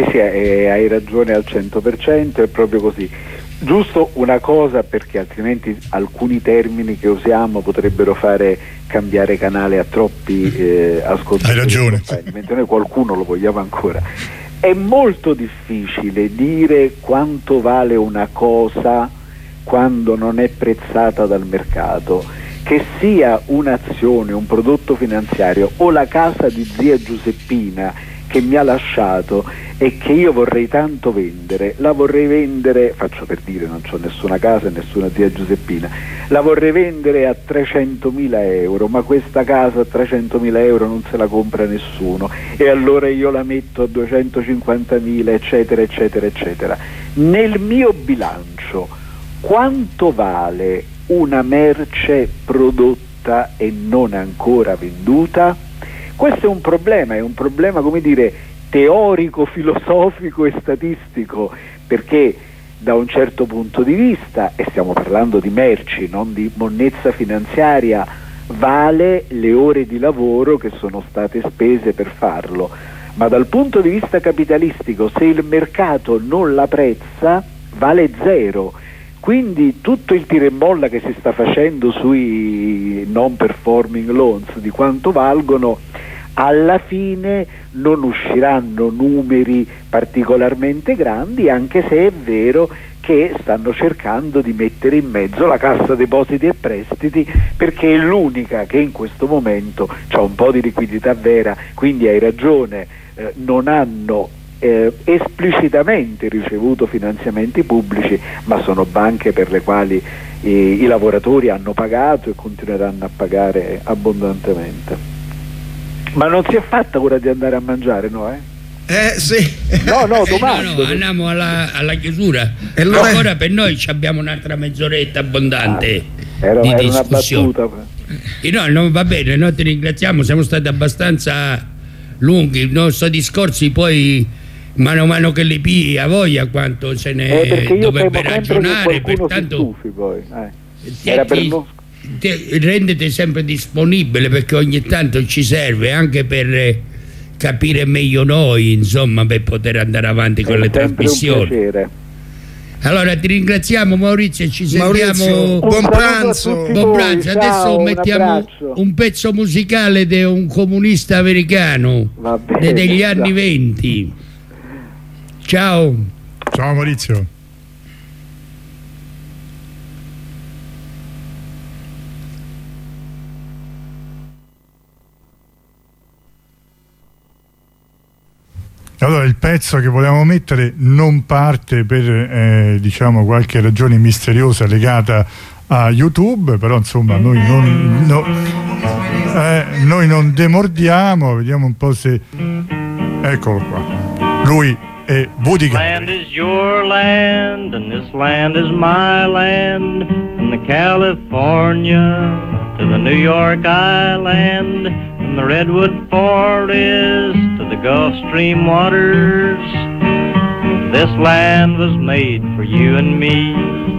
hai ragione al 100%, è proprio così. Giusto una cosa, perché altrimenti alcuni termini che usiamo potrebbero fare cambiare canale a troppi ascoltatori. Hai ragione. Mentre noi qualcuno lo vogliamo ancora. È molto difficile dire quanto vale una cosa quando non è prezzata dal mercato, che sia un'azione, un prodotto finanziario o la casa di zia Giuseppina che mi ha lasciato e che io vorrei tanto vendere, la vorrei vendere, faccio per dire, non c'ho nessuna casa e nessuna zia Giuseppina, la vorrei vendere a 300.000 euro, ma questa casa a 300.000 euro non se la compra nessuno, e allora io la metto a 250.000, eccetera eccetera eccetera. Nel mio bilancio quanto vale una merce prodotta e non ancora venduta? Questo è un problema come dire teorico, filosofico e statistico, perché da un certo punto di vista, e stiamo parlando di merci, non di monnezza finanziaria, vale le ore di lavoro che sono state spese per farlo, ma dal punto di vista capitalistico, se il mercato non la prezza, vale zero. Quindi tutto il tira e molla che si sta facendo sui non performing loans, di quanto valgono, alla fine non usciranno numeri particolarmente grandi, anche se è vero che stanno cercando di mettere in mezzo la Cassa Depositi e Prestiti, perché è l'unica che in questo momento ha un po' di liquidità vera. Quindi hai ragione, non hanno esplicitamente ricevuto finanziamenti pubblici, ma sono banche per le quali i lavoratori hanno pagato e continueranno a pagare abbondantemente. Ma non si è fatta ora di andare a mangiare, no? Sì. No, domani. No, andiamo alla chiusura. E allora... Ancora per noi abbiamo un'altra mezz'oretta abbondante era di una discussione. battuta. No, va bene, noi ti ringraziamo, siamo stati abbastanza lunghi. I nostri discorsi poi, mano a mano che li pigli, a voglia quanto se ne dovrebbe ragionare. Pertanto rendete sempre disponibile, perché ogni tanto ci serve anche per capire meglio noi, insomma, per poter andare avanti con le trasmissioni. Un piacere. Allora ti ringraziamo, Maurizio, e ci sentiamo. Buon pranzo. Buon pranzo. Adesso mettiamo un pezzo musicale di un comunista americano degli anni 20. Ciao. Ciao Maurizio. Allora, il pezzo che volevamo mettere non parte per diciamo qualche ragione misteriosa legata a YouTube, però insomma noi non demordiamo, vediamo un po' se... Eccolo qua, lui è Woody Guthrie. Land is your land and this land is my land, from the California to the New York Island, from the Redwood Forest to the Gulf Stream waters. This land was made for you and me.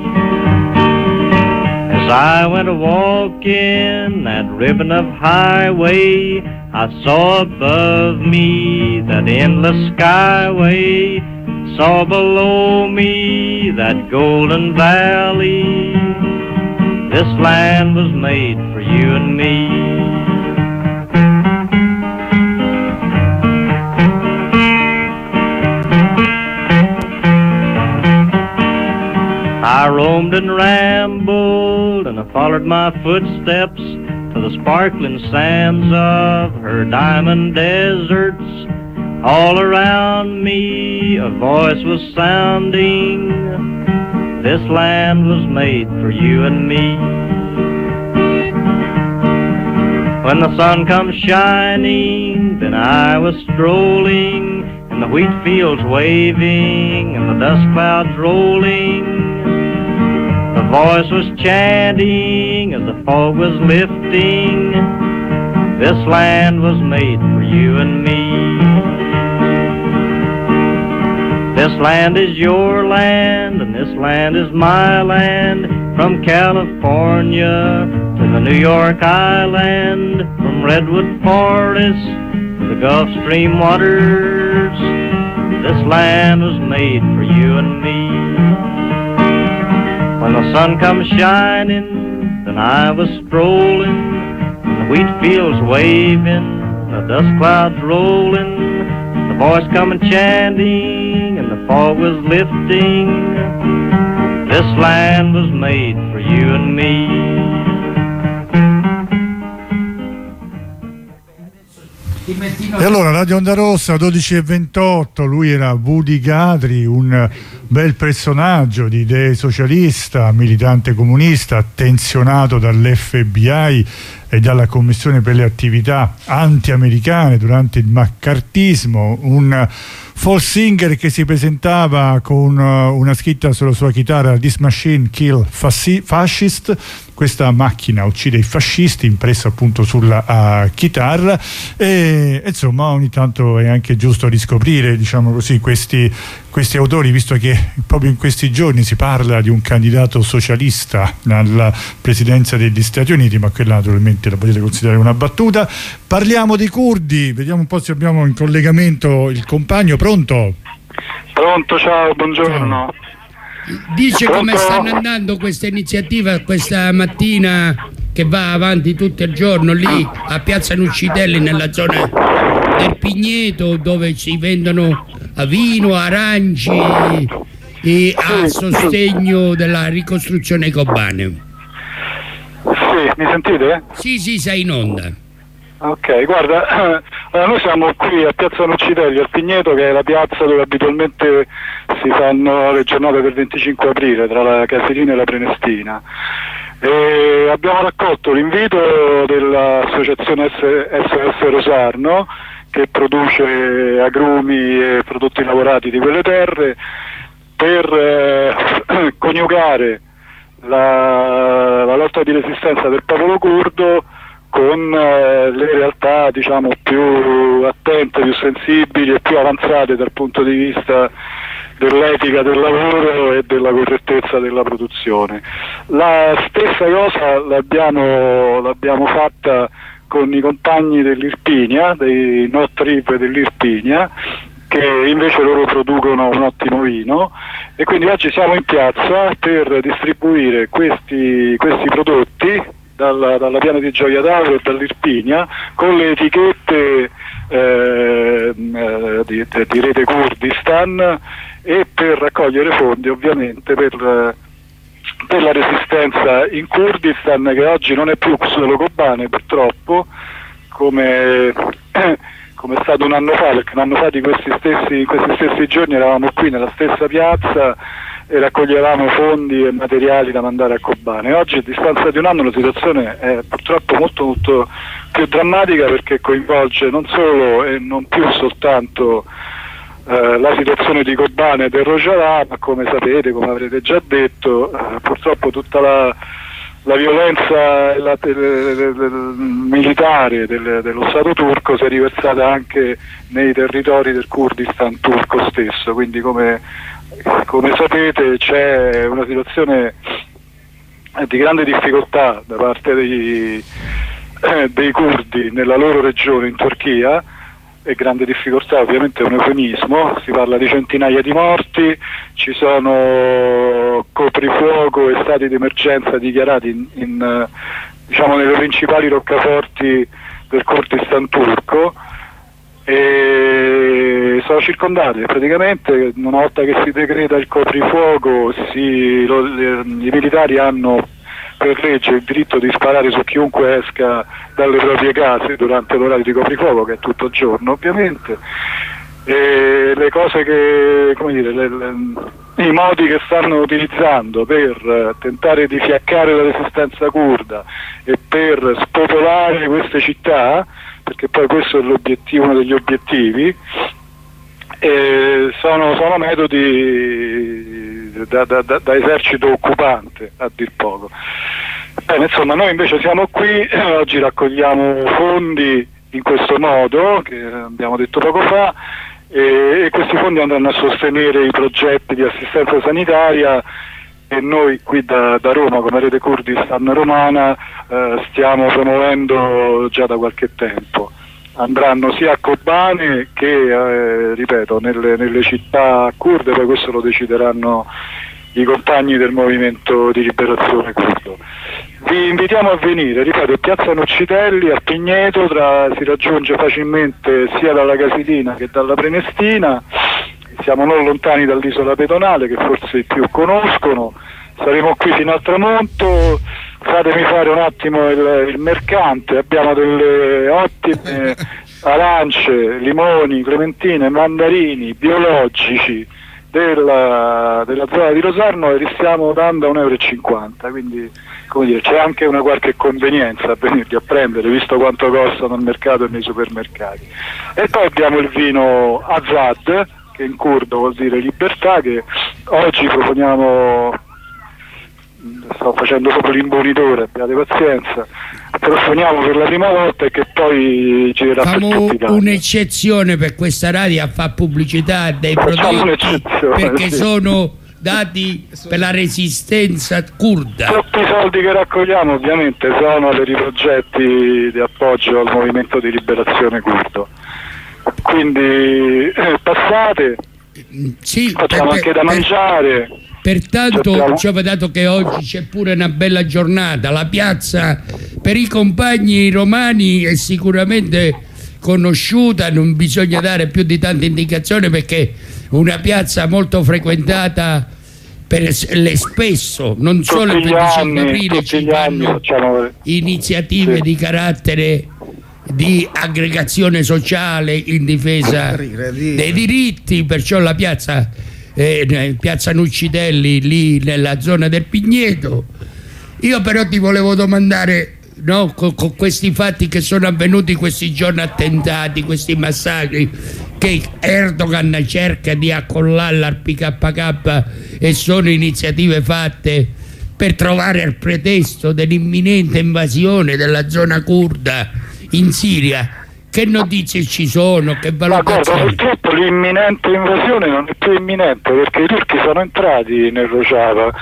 As I went a walking that ribbon of highway, I saw above me that endless skyway, saw below me that golden valley. This land was made for you and me. I roamed and rambled, and I followed my footsteps to the sparkling sands of her diamond deserts. All around me a voice was sounding, this land was made for you and me. When the sun comes shining, then I was strolling, and the wheat fields waving, and the dust clouds rolling. The voice was chanting as the fog was lifting, this land was made for you and me. This land is your land and this land is my land, from California to the New York Island, from Redwood Forest to the Gulf Stream waters. This land was made for you and me. When the sun comes shining, then I was strolling, and the wheat fields waving, the dust clouds rolling, the voice coming chanting, and the fog was lifting. This land was made for you and me. E allora Radio Onda Rossa 12:28, lui era Woody Guthrie, un bel personaggio di idee socialista, militante comunista, attenzionato dall'FBI e dalla Commissione per le attività anti-americane durante il maccartismo, un folk singer che si presentava con una scritta sulla sua chitarra: "This machine kill fascist", questa macchina uccide i fascisti, impressa appunto sulla chitarra. E insomma ogni tanto è anche giusto riscoprire, diciamo così, questi autori, visto che proprio in questi giorni si parla di un candidato socialista alla presidenza degli Stati Uniti, ma quella naturalmente la potete considerare una battuta. Parliamo dei curdi, vediamo un po' se abbiamo in collegamento il compagno. Pronto? Pronto, ciao, buongiorno. Dice come stanno andando questa iniziativa questa mattina che va avanti tutto il giorno lì a Piazza Nuccitelli nella zona del Pigneto, dove si vendono vino, aranci e a sostegno della ricostruzione Kobane. Sì, mi sentite? Sì, sei in onda. Ok, guarda, noi siamo qui a Piazza Nuccitelli, al Pigneto, che è la piazza dove abitualmente si fanno le giornate del 25 aprile tra la Casilina e la Prenestina. E abbiamo raccolto l'invito dell'associazione SOS Rosarno, che produce agrumi e prodotti lavorati di quelle terre, per coniugare la lotta di resistenza del popolo curdo con le realtà, diciamo, più attente, più sensibili e più avanzate dal punto di vista dell'etica del lavoro e della correttezza della produzione. La stessa cosa l'abbiamo fatta con i compagni dell'Irpinia, dei Not Trip dell'Irpinia, che invece loro producono un ottimo vino, e quindi oggi siamo in piazza per distribuire questi prodotti dalla Piana di Gioia Tauro e dall'Irpinia con le etichette di Rete Kurdistan, e per raccogliere fondi ovviamente per la resistenza in Kurdistan, che oggi non è più solo Kobane purtroppo, come è stato un anno fa, perché un anno fa in questi stessi giorni eravamo qui nella stessa piazza e raccoglievamo fondi e materiali da mandare a Kobane. Oggi, a distanza di un anno, la situazione è purtroppo molto molto più drammatica, perché coinvolge non solo e non più soltanto la situazione di Kobane e del Rojava, ma come sapete, come avrete già detto, purtroppo tutta la violenza militare dello Stato turco si è riversata anche nei territori del Kurdistan turco stesso, quindi come sapete c'è una situazione di grande difficoltà da parte dei curdi nella loro regione in Turchia, e grande difficoltà ovviamente è un eufemismo, si parla di centinaia di morti, ci sono coprifuoco e stati di emergenza dichiarati diciamo nelle principali roccaforti del Kurdistan turco, e sono circondate praticamente. Una volta che si decreta il coprifuoco, i militari hanno per legge il diritto di sparare su chiunque esca dalle proprie case durante l'orario di coprifuoco, che è tutto il giorno ovviamente, e le cose che, come dire, i modi che stanno utilizzando per tentare di fiaccare la resistenza curda e per spopolare queste città, perché poi questo è uno degli obiettivi, sono metodi da esercito occupante, a dir poco. Bene, insomma, noi invece siamo qui, oggi raccogliamo fondi in questo modo, che abbiamo detto poco fa, e questi fondi andranno a sostenere i progetti di assistenza sanitaria, e noi qui da Roma, come Rete Kurdistan Romana, stiamo promuovendo già da qualche tempo. Andranno sia a Kobane che, ripeto, nelle città kurde, poi questo lo decideranno i compagni del movimento di liberazione curdo. Vi invitiamo a venire, ripeto, Piazza Nuccitelli a Pigneto, si raggiunge facilmente sia dalla Casilina che dalla Prenestina, siamo non lontani dall'isola pedonale, che forse i più conoscono, saremo qui fino al tramonto. Fatemi fare un attimo il mercante, abbiamo delle ottime arance, limoni, clementine, mandarini biologici della zona di Rosarno, e li stiamo dando a 1,50 €, quindi, come dire, c'è anche una qualche convenienza a venirli a prendere, visto quanto costano al mercato e nei supermercati. E poi abbiamo il vino Azad, che in curdo vuol dire libertà, che oggi proponiamo. Sto facendo proprio l'imbonitore, abbiate pazienza, proponiamo per la prima volta, e che poi girerà per tutti i un'eccezione per questa radio a fare pubblicità dei prodotti, perché sì, sono dati per la resistenza curda. Tutti i soldi che raccogliamo ovviamente sono per i progetti di appoggio al movimento di liberazione curdo, quindi passate, sì, facciamo anche da mangiare. Pertanto ci aveva dato che oggi c'è pure una bella giornata, la piazza per i compagni romani è sicuramente conosciuta, non bisogna dare più di tante indicazioni perché è una piazza molto frequentata spesso, non solo il 25 aprile ci fanno iniziative di carattere di aggregazione sociale in difesa dei diritti, perciò la piazza Nuccidelli lì nella zona del Pigneto. Io però ti volevo domandare, no, con questi fatti che sono avvenuti questi giorni, attentati, questi massacri che Erdogan cerca di accollare al PKK e sono iniziative fatte per trovare il pretesto dell'imminente invasione della zona curda in Siria. Che notizie ci sono? Che valutazioni? Purtroppo l'imminente invasione non è più imminente perché i turchi sono entrati nel Rojava,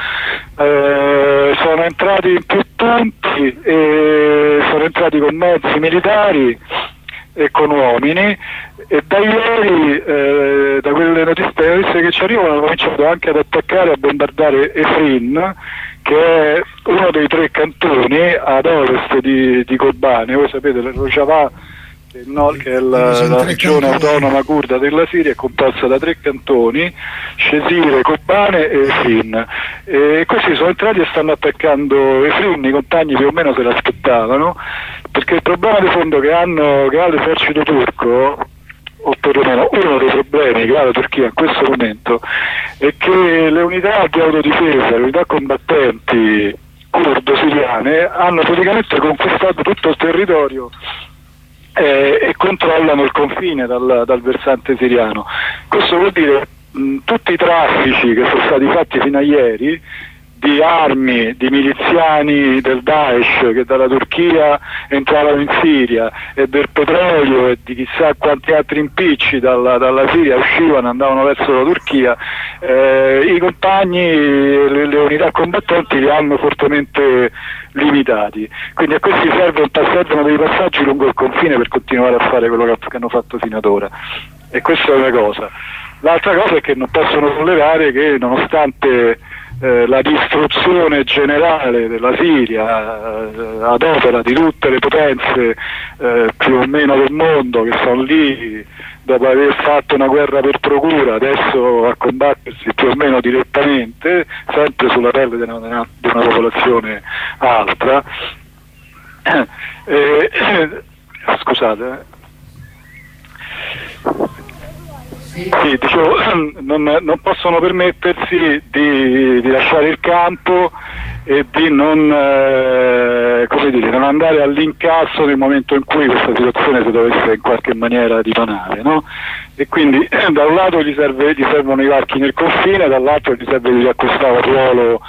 sono entrati in più punti, sono entrati con mezzi militari e con uomini, e da ieri, da quelle notizie che ci arrivano, hanno cominciato anche ad attaccare e a bombardare Efrin, che è uno dei 3 cantoni ad ovest di Kobane. Voi sapete, il Rojava, che è la regione autonoma curda della Siria, è composta da 3 cantoni, Cesire, Kobane e Efrin, e questi sono entrati e stanno attaccando Efrin. I compagni più o meno se l'aspettavano, perché il problema di fondo che ha l'esercito turco, o perlomeno uno dei problemi che ha la Turchia in questo momento, è che le unità di autodifesa, le unità combattenti curdo-siriane hanno praticamente conquistato tutto il territorio e controllano il confine dal versante siriano. Questo vuol dire tutti i traffici che sono stati fatti fino a ieri di armi, di miliziani del Daesh che dalla Turchia entravano in Siria, e del petrolio e di chissà quanti altri impicci dalla Siria uscivano, andavano verso la Turchia, i compagni, le unità combattenti li hanno fortemente limitati, quindi a questi servono dei passaggi lungo il confine per continuare a fare quello che hanno fatto fino ad ora, e questa è una cosa. L'altra cosa è che non possono tollerare che, nonostante la distruzione generale della Siria ad opera di tutte le potenze più o meno del mondo, che sono lì dopo aver fatto una guerra per procura, adesso a combattersi più o meno direttamente, sempre sulla pelle di una popolazione altra, scusate. Sì, dicevo, non possono permettersi di lasciare il campo e di non andare all'incasso nel momento in cui questa situazione si dovesse in qualche maniera dipanare, no? E quindi da un lato gli servono i varchi nel confine, dall'altro gli serve di riacquistare ruolo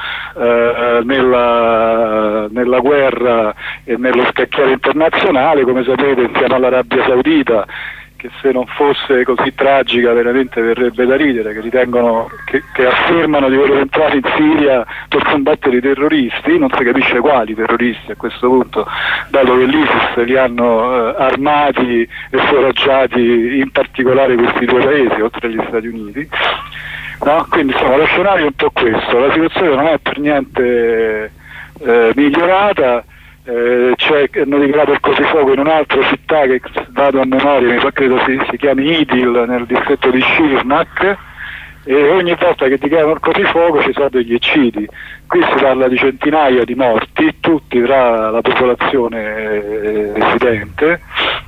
nella guerra e nello scacchiere internazionale. Come sapete, insieme all'Arabia Saudita, che se non fosse così tragica veramente verrebbe da ridere, che ritengono che affermano di voler entrare in Siria per combattere i terroristi, non si capisce quali terroristi a questo punto, dato che l'ISIS li hanno armati e foraggiati in particolare questi 2 paesi, oltre agli Stati Uniti. No? Quindi insomma lo scenario è un po' questo, la situazione non è per niente migliorata. Hanno dichiarato il coprifuoco in un'altra città che vado a memoria, credo si chiami Idil, nel distretto di Shirnak, e ogni volta che dichiarano il coprifuoco ci sono degli eccidi. Qui si parla di centinaia di morti, tutti tra la popolazione residente,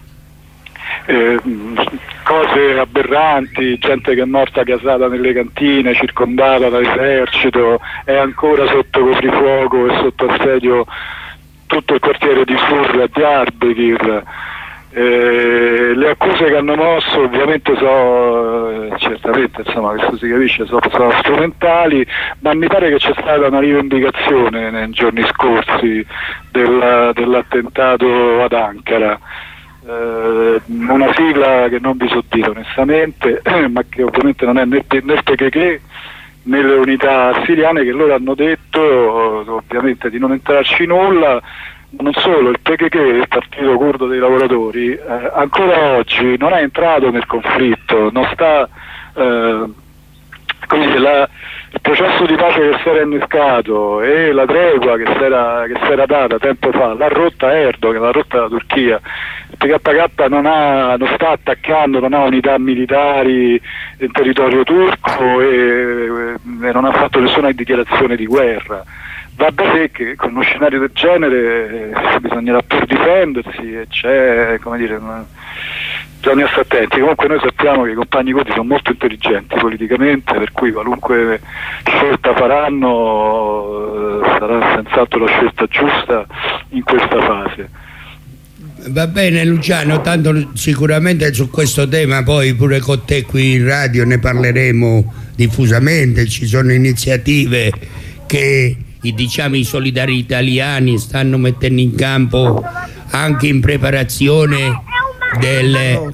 cose aberranti, gente che è morta casata nelle cantine, circondata dall'esercito, è ancora sotto coprifuoco e sotto assedio tutto il quartiere di Surra, di Diyarbakir. Le accuse che hanno mosso ovviamente sono certamente, insomma, questo si capisce, sono strumentali, ma mi pare che c'è stata una rivendicazione nei giorni scorsi dell'attentato ad Ankara, una sigla che non vi so dire onestamente, ma che ovviamente non è né PKK nelle unità siriane, che loro hanno detto ovviamente di non entrarci nulla. Non solo, il PKK, il Partito Curdo dei Lavoratori, ancora oggi non è entrato nel conflitto, non sta il processo di pace che si era innescato e la tregua che si era data tempo fa l'ha rotta Erdogan, l'ha rotta la Turchia. Il PKK non sta attaccando, non ha unità militari in territorio turco e non ha fatto nessuna dichiarazione di guerra. Va da sé che con uno scenario del genere bisognerà pur difendersi e c'è, come dire, bisogna stare attenti. Comunque noi sappiamo che i compagni curdi sono molto intelligenti politicamente, per cui qualunque scelta faranno sarà senz'altro la scelta giusta in questa fase. Va bene Luciano, tanto sicuramente su questo tema poi pure con te qui in radio ne parleremo diffusamente. Ci sono iniziative che i solidari italiani stanno mettendo in campo anche in preparazione del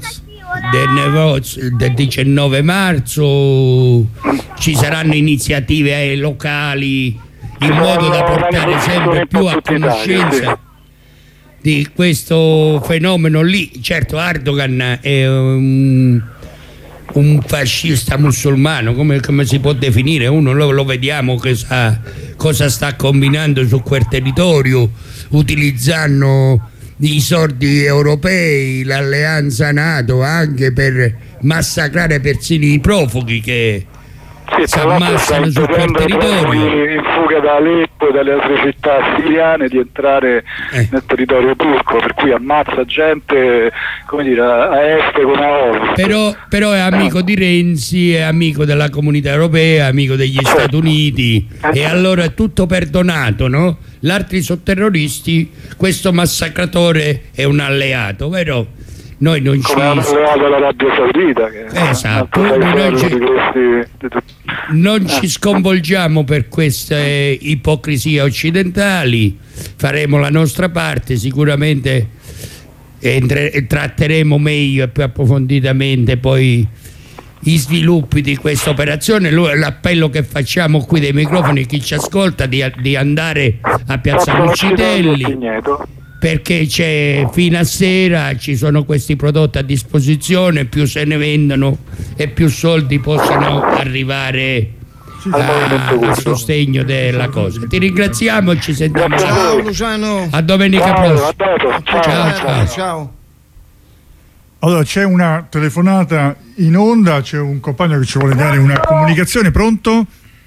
19 marzo. Ci saranno iniziative locali in modo da portare sempre più a conoscenza di questo fenomeno lì. Certo, Erdogan è un fascista musulmano, come si può definire? Uno lo vediamo che cosa sta combinando su quel territorio, utilizzando i soldi europei, l'alleanza NATO, anche per massacrare persino i profughi che si ammassano su quel territorio. In fuga da Aleppo e dalle altre città siriane di entrare nel territorio turco, per cui ammazza gente, come dire, a est come a ovest. Però è amico di Renzi, è amico della comunità europea, amico degli Stati Uniti, e allora è tutto perdonato, no? L'altri sono terroristi, questo massacratore è un alleato, vero? Noi non come hanno alleato l'Arabia Saudita, che esatto, non ci sconvolgiamo per queste ipocrisie occidentali, faremo la nostra parte, sicuramente tratteremo meglio e più approfonditamente poi i sviluppi di questa operazione. L'appello che facciamo qui dei microfoni, chi ci ascolta, di andare a Piazza Lucitelli, perché c'è fino a sera, ci sono questi prodotti a disposizione, più se ne vendono e più soldi possono arrivare a sostegno della cosa. Ti ringraziamo e ci sentiamo. Ciao Luciano, a domenica prossima. Ciao. Allora, c'è una telefonata in onda, c'è un compagno che ci vuole dare una comunicazione. Pronto?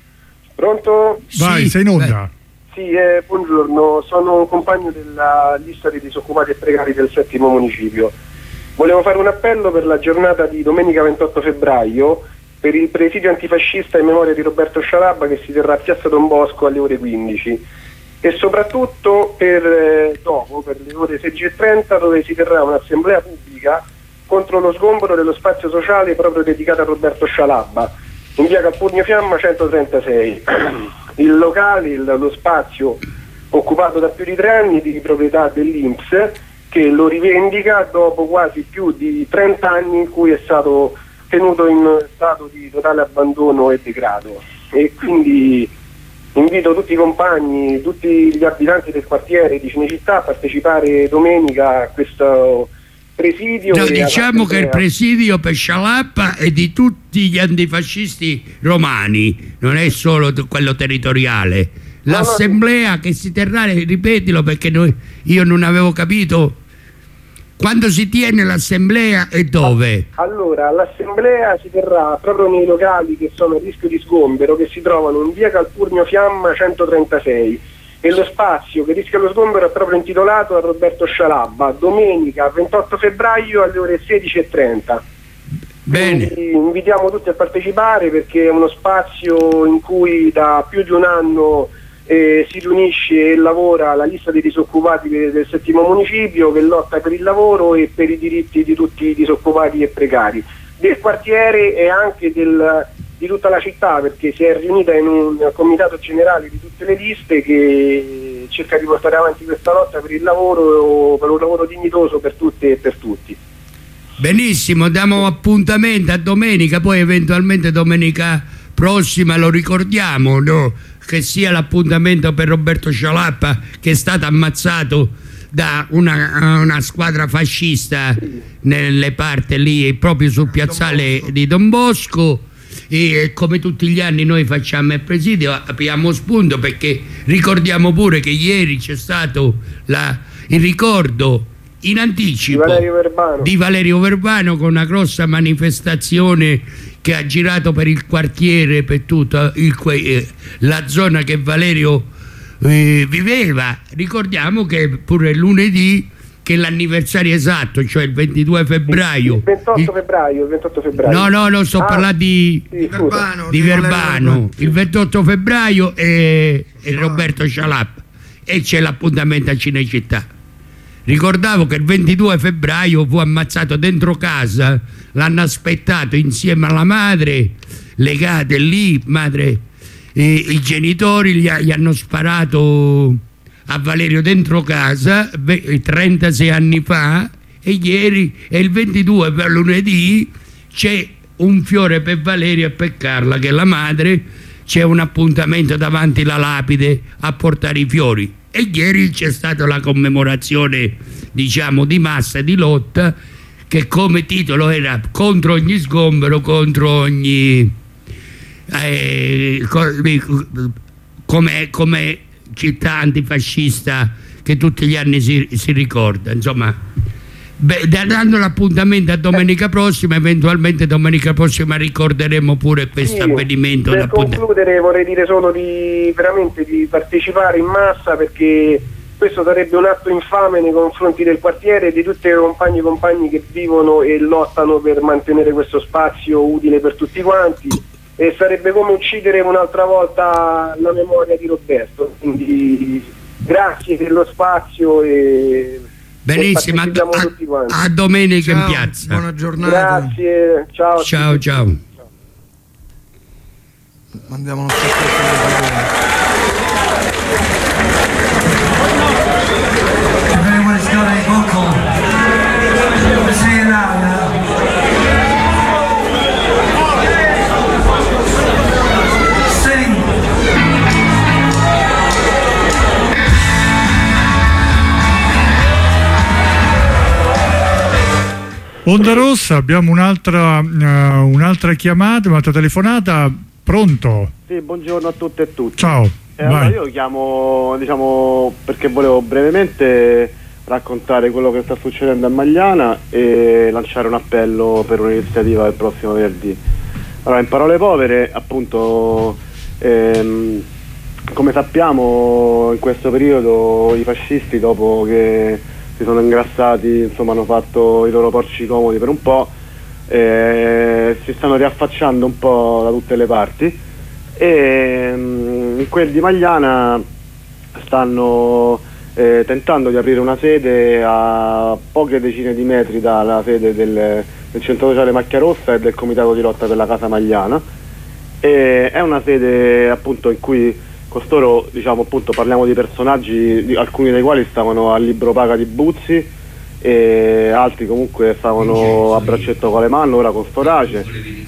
Pronto? Vai, sì, sei in onda. Sì, buongiorno, sono un compagno della lista dei disoccupati e precari del 7° municipio. Volevo fare un appello per la giornata di domenica 28 febbraio per il presidio antifascista in memoria di Roberto Scialabba, che si terrà a Piazza Don Bosco alle ore 15, e soprattutto per le ore 16:30, dove si terrà un'assemblea pubblica contro lo sgombero dello spazio sociale proprio dedicato a Roberto Scialabba in via Calpurnio Fiamma 136. Il locale, lo spazio occupato da più di 3 anni, di proprietà dell'INPS, che lo rivendica dopo quasi più di 30 anni in cui è stato tenuto in stato di totale abbandono e degrado. E quindi invito tutti i compagni, tutti gli abitanti del quartiere di Cinecittà a partecipare domenica a questo presidio. No, diciamo che il presidio per Scialabba è di tutti gli antifascisti romani, non è solo quello territoriale. L'assemblea che si terrà, ripetilo perché io non avevo capito, quando si tiene l'assemblea e dove? Allora, l'assemblea si terrà proprio nei locali che sono a rischio di sgombero, che si trovano in via Calpurnio Fiamma 136, e lo spazio che rischia lo sgombero è proprio intitolato a Roberto Scialabba, domenica 28 febbraio alle ore 16:30. Bene. Quindi invitiamo tutti a partecipare, perché è uno spazio in cui da più di un anno si riunisce e lavora la lista dei disoccupati del 7° municipio, che lotta per il lavoro e per i diritti di tutti i disoccupati e precari del quartiere e anche di tutta la città, perché si è riunita in un comitato generale di tutte le liste che cerca di portare avanti questa lotta per il lavoro, per un lavoro dignitoso per tutte e per tutti. Benissimo, diamo appuntamento a domenica, poi eventualmente domenica prossima lo ricordiamo, no? Che sia l'appuntamento per Roberto Scialabba, che è stato ammazzato da una squadra fascista nelle parti lì, proprio sul piazzale di Don Bosco, e come tutti gli anni noi facciamo il presidio, apriamo spunto, perché ricordiamo pure che ieri c'è stato il ricordo in anticipo di Valerio Verbano, con una grossa manifestazione che ha girato per il quartiere, per tutta la zona che Valerio viveva. Ricordiamo che pure lunedì, che è l'anniversario esatto, cioè il 22 febbraio. Il 28 febbraio. No, sto parlando di Verbano. Il 28 febbraio è Roberto Cialap, e c'è l'appuntamento a Cinecittà. Ricordavo che il 22 febbraio fu ammazzato dentro casa, l'hanno aspettato insieme alla madre, legate lì, i genitori gli hanno sparato a Valerio dentro casa 36 anni fa, e ieri è il 22, per lunedì c'è un fiore per Valerio e per Carla, che è la madre, c'è un appuntamento davanti la lapide a portare i fiori. E ieri c'è stata la commemorazione, diciamo, di massa, di lotta, che come titolo era contro ogni sgombero, contro ogni come città antifascista che tutti gli anni si ricorda. Insomma, dando l'appuntamento a domenica prossima, eventualmente domenica prossima ricorderemo pure questo avvenimento. Per concludere vorrei dire solo veramente di partecipare in massa, perché questo sarebbe un atto infame nei confronti del quartiere e di tutti i compagni e compagni che vivono e lottano per mantenere questo spazio utile per tutti quanti, e sarebbe come uccidere un'altra volta la memoria di Roberto. Quindi grazie per lo spazio e benissimo, a domenica in piazza. Buona giornata. Grazie, ciao. Mandiamo uno spazio. Onda Rossa, abbiamo un'altra chiamata, un'altra telefonata. Pronto? Sì, buongiorno a tutte e tutti. Ciao. Allora io chiamo, diciamo, perché volevo brevemente raccontare quello che sta succedendo a Magliana e lanciare un appello per un'iniziativa del prossimo venerdì. Allora, in parole povere, appunto, come sappiamo, in questo periodo i fascisti, dopo che si sono ingrassati, insomma, hanno fatto i loro porci comodi per un po', si stanno riaffacciando un po' da tutte le parti, e in quel di Magliana stanno tentando di aprire una sede a poche decine di metri dalla sede del centro sociale Macchia Rossa e del comitato di lotta per la Casa Magliana, e è una sede appunto in cui costoro, diciamo, appunto, parliamo di personaggi, alcuni dei quali stavano al libro paga di Buzzi e altri comunque stavano a braccetto con le mani, ora con Storace,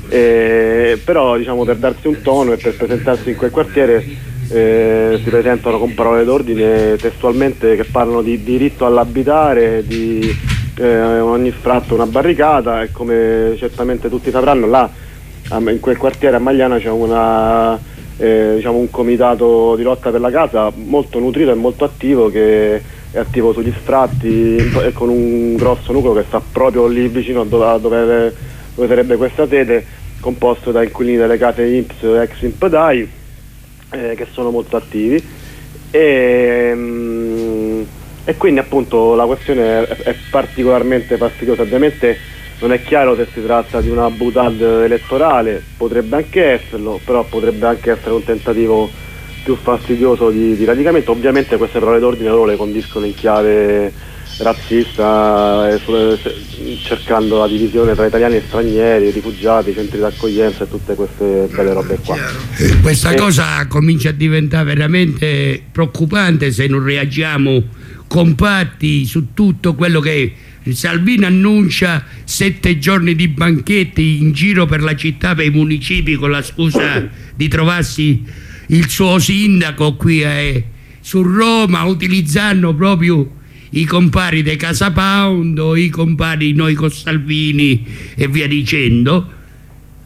però, diciamo, per darsi un tono e per presentarsi in quel quartiere si presentano con parole d'ordine testualmente che parlano di diritto all'abitare, di ogni sfratto una barricata, e come certamente tutti sapranno, là in quel quartiere a Magliana c'è diciamo un comitato di lotta per la casa molto nutrito e molto attivo, che è attivo sugli sfratti e con un grosso nucleo che sta proprio lì vicino a dove sarebbe questa sede, composto da inquilini delle case INPS e ex INPDAI, che sono molto attivi, e quindi appunto la questione è particolarmente fastidiosa. Ovviamente non è chiaro se si tratta di una boutade elettorale, potrebbe anche esserlo, però potrebbe anche essere un tentativo più fastidioso di radicamento. Ovviamente queste parole d'ordine loro le condiscono in chiave razzista, cercando la divisione tra italiani e stranieri, rifugiati, centri d'accoglienza e tutte queste belle robe qua. Questa cosa comincia a diventare veramente preoccupante se non reagiamo compatti su tutto quello che Salvini annuncia 7 giorni di banchetti in giro per la città, per i municipi, con la scusa di trovarsi il suo sindaco qui su Roma, utilizzando proprio i compari di Casa Pound, i compari noi con Salvini e via dicendo.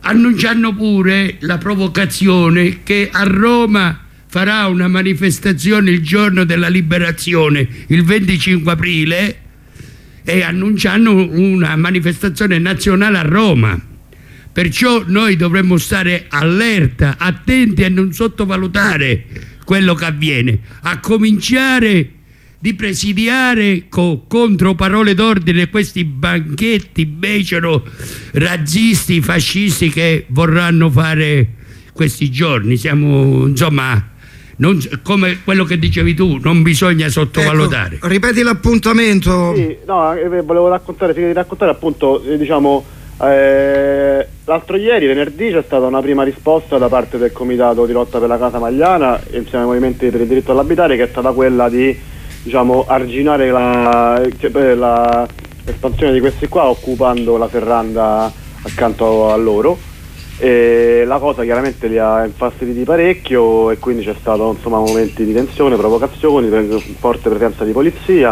annunciano pure la provocazione che a Roma farà una manifestazione il giorno della liberazione, il 25 aprile, e annunciano una manifestazione nazionale a Roma. Perciò noi dovremmo stare allerta, attenti a non sottovalutare quello che avviene, a cominciare di presidiare contro parole d'ordine questi banchetti becero razzisti, fascisti che vorranno fare questi giorni. Siamo, insomma, come quello che dicevi tu, non bisogna sottovalutare. Ecco, ripeti l'appuntamento. Sì, no, volevo raccontare appunto, diciamo, l'altro ieri, venerdì, c'è stata una prima risposta da parte del comitato di lotta per la Casa Magliana insieme ai movimenti per il diritto all'abitare, che è stata quella di, diciamo, arginare l'espansione di questi qua occupando la serranda accanto a loro. E la cosa chiaramente li ha infastiditi parecchio e quindi c'è stato, insomma, momenti di tensione, provocazioni, forte presenza di polizia.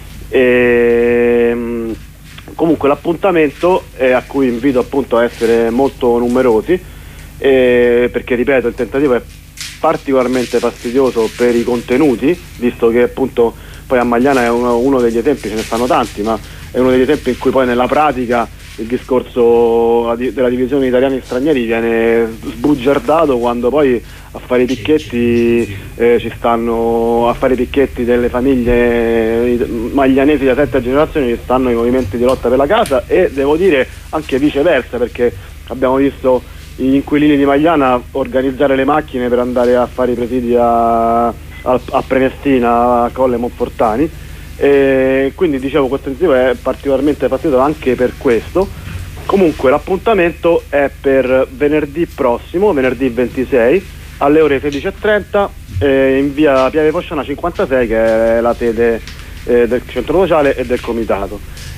Comunque l'appuntamento a cui invito appunto a essere molto numerosi, perché ripeto, il tentativo è particolarmente fastidioso per i contenuti, visto che appunto poi a Magliana è uno degli esempi, ce ne stanno tanti, ma è uno degli esempi in cui poi nella pratica il discorso della divisione italiani e stranieri viene sbugiardato, quando poi a fare i picchetti ci stanno a fare i picchetti delle famiglie maglianesi da 7 generazioni, ci stanno i movimenti di lotta per la casa, e devo dire anche viceversa, perché abbiamo visto gli inquilini di Magliana organizzare le macchine per andare a fare i presidi a Prenestina, a Colle Monfortani. E quindi dicevo, questo tentativo è particolarmente fastidioso anche per questo. Comunque l'appuntamento è per venerdì prossimo, venerdì 26 alle ore 16:30 in via Piave Fosciana 56, che è la sede del centro sociale e del comitato.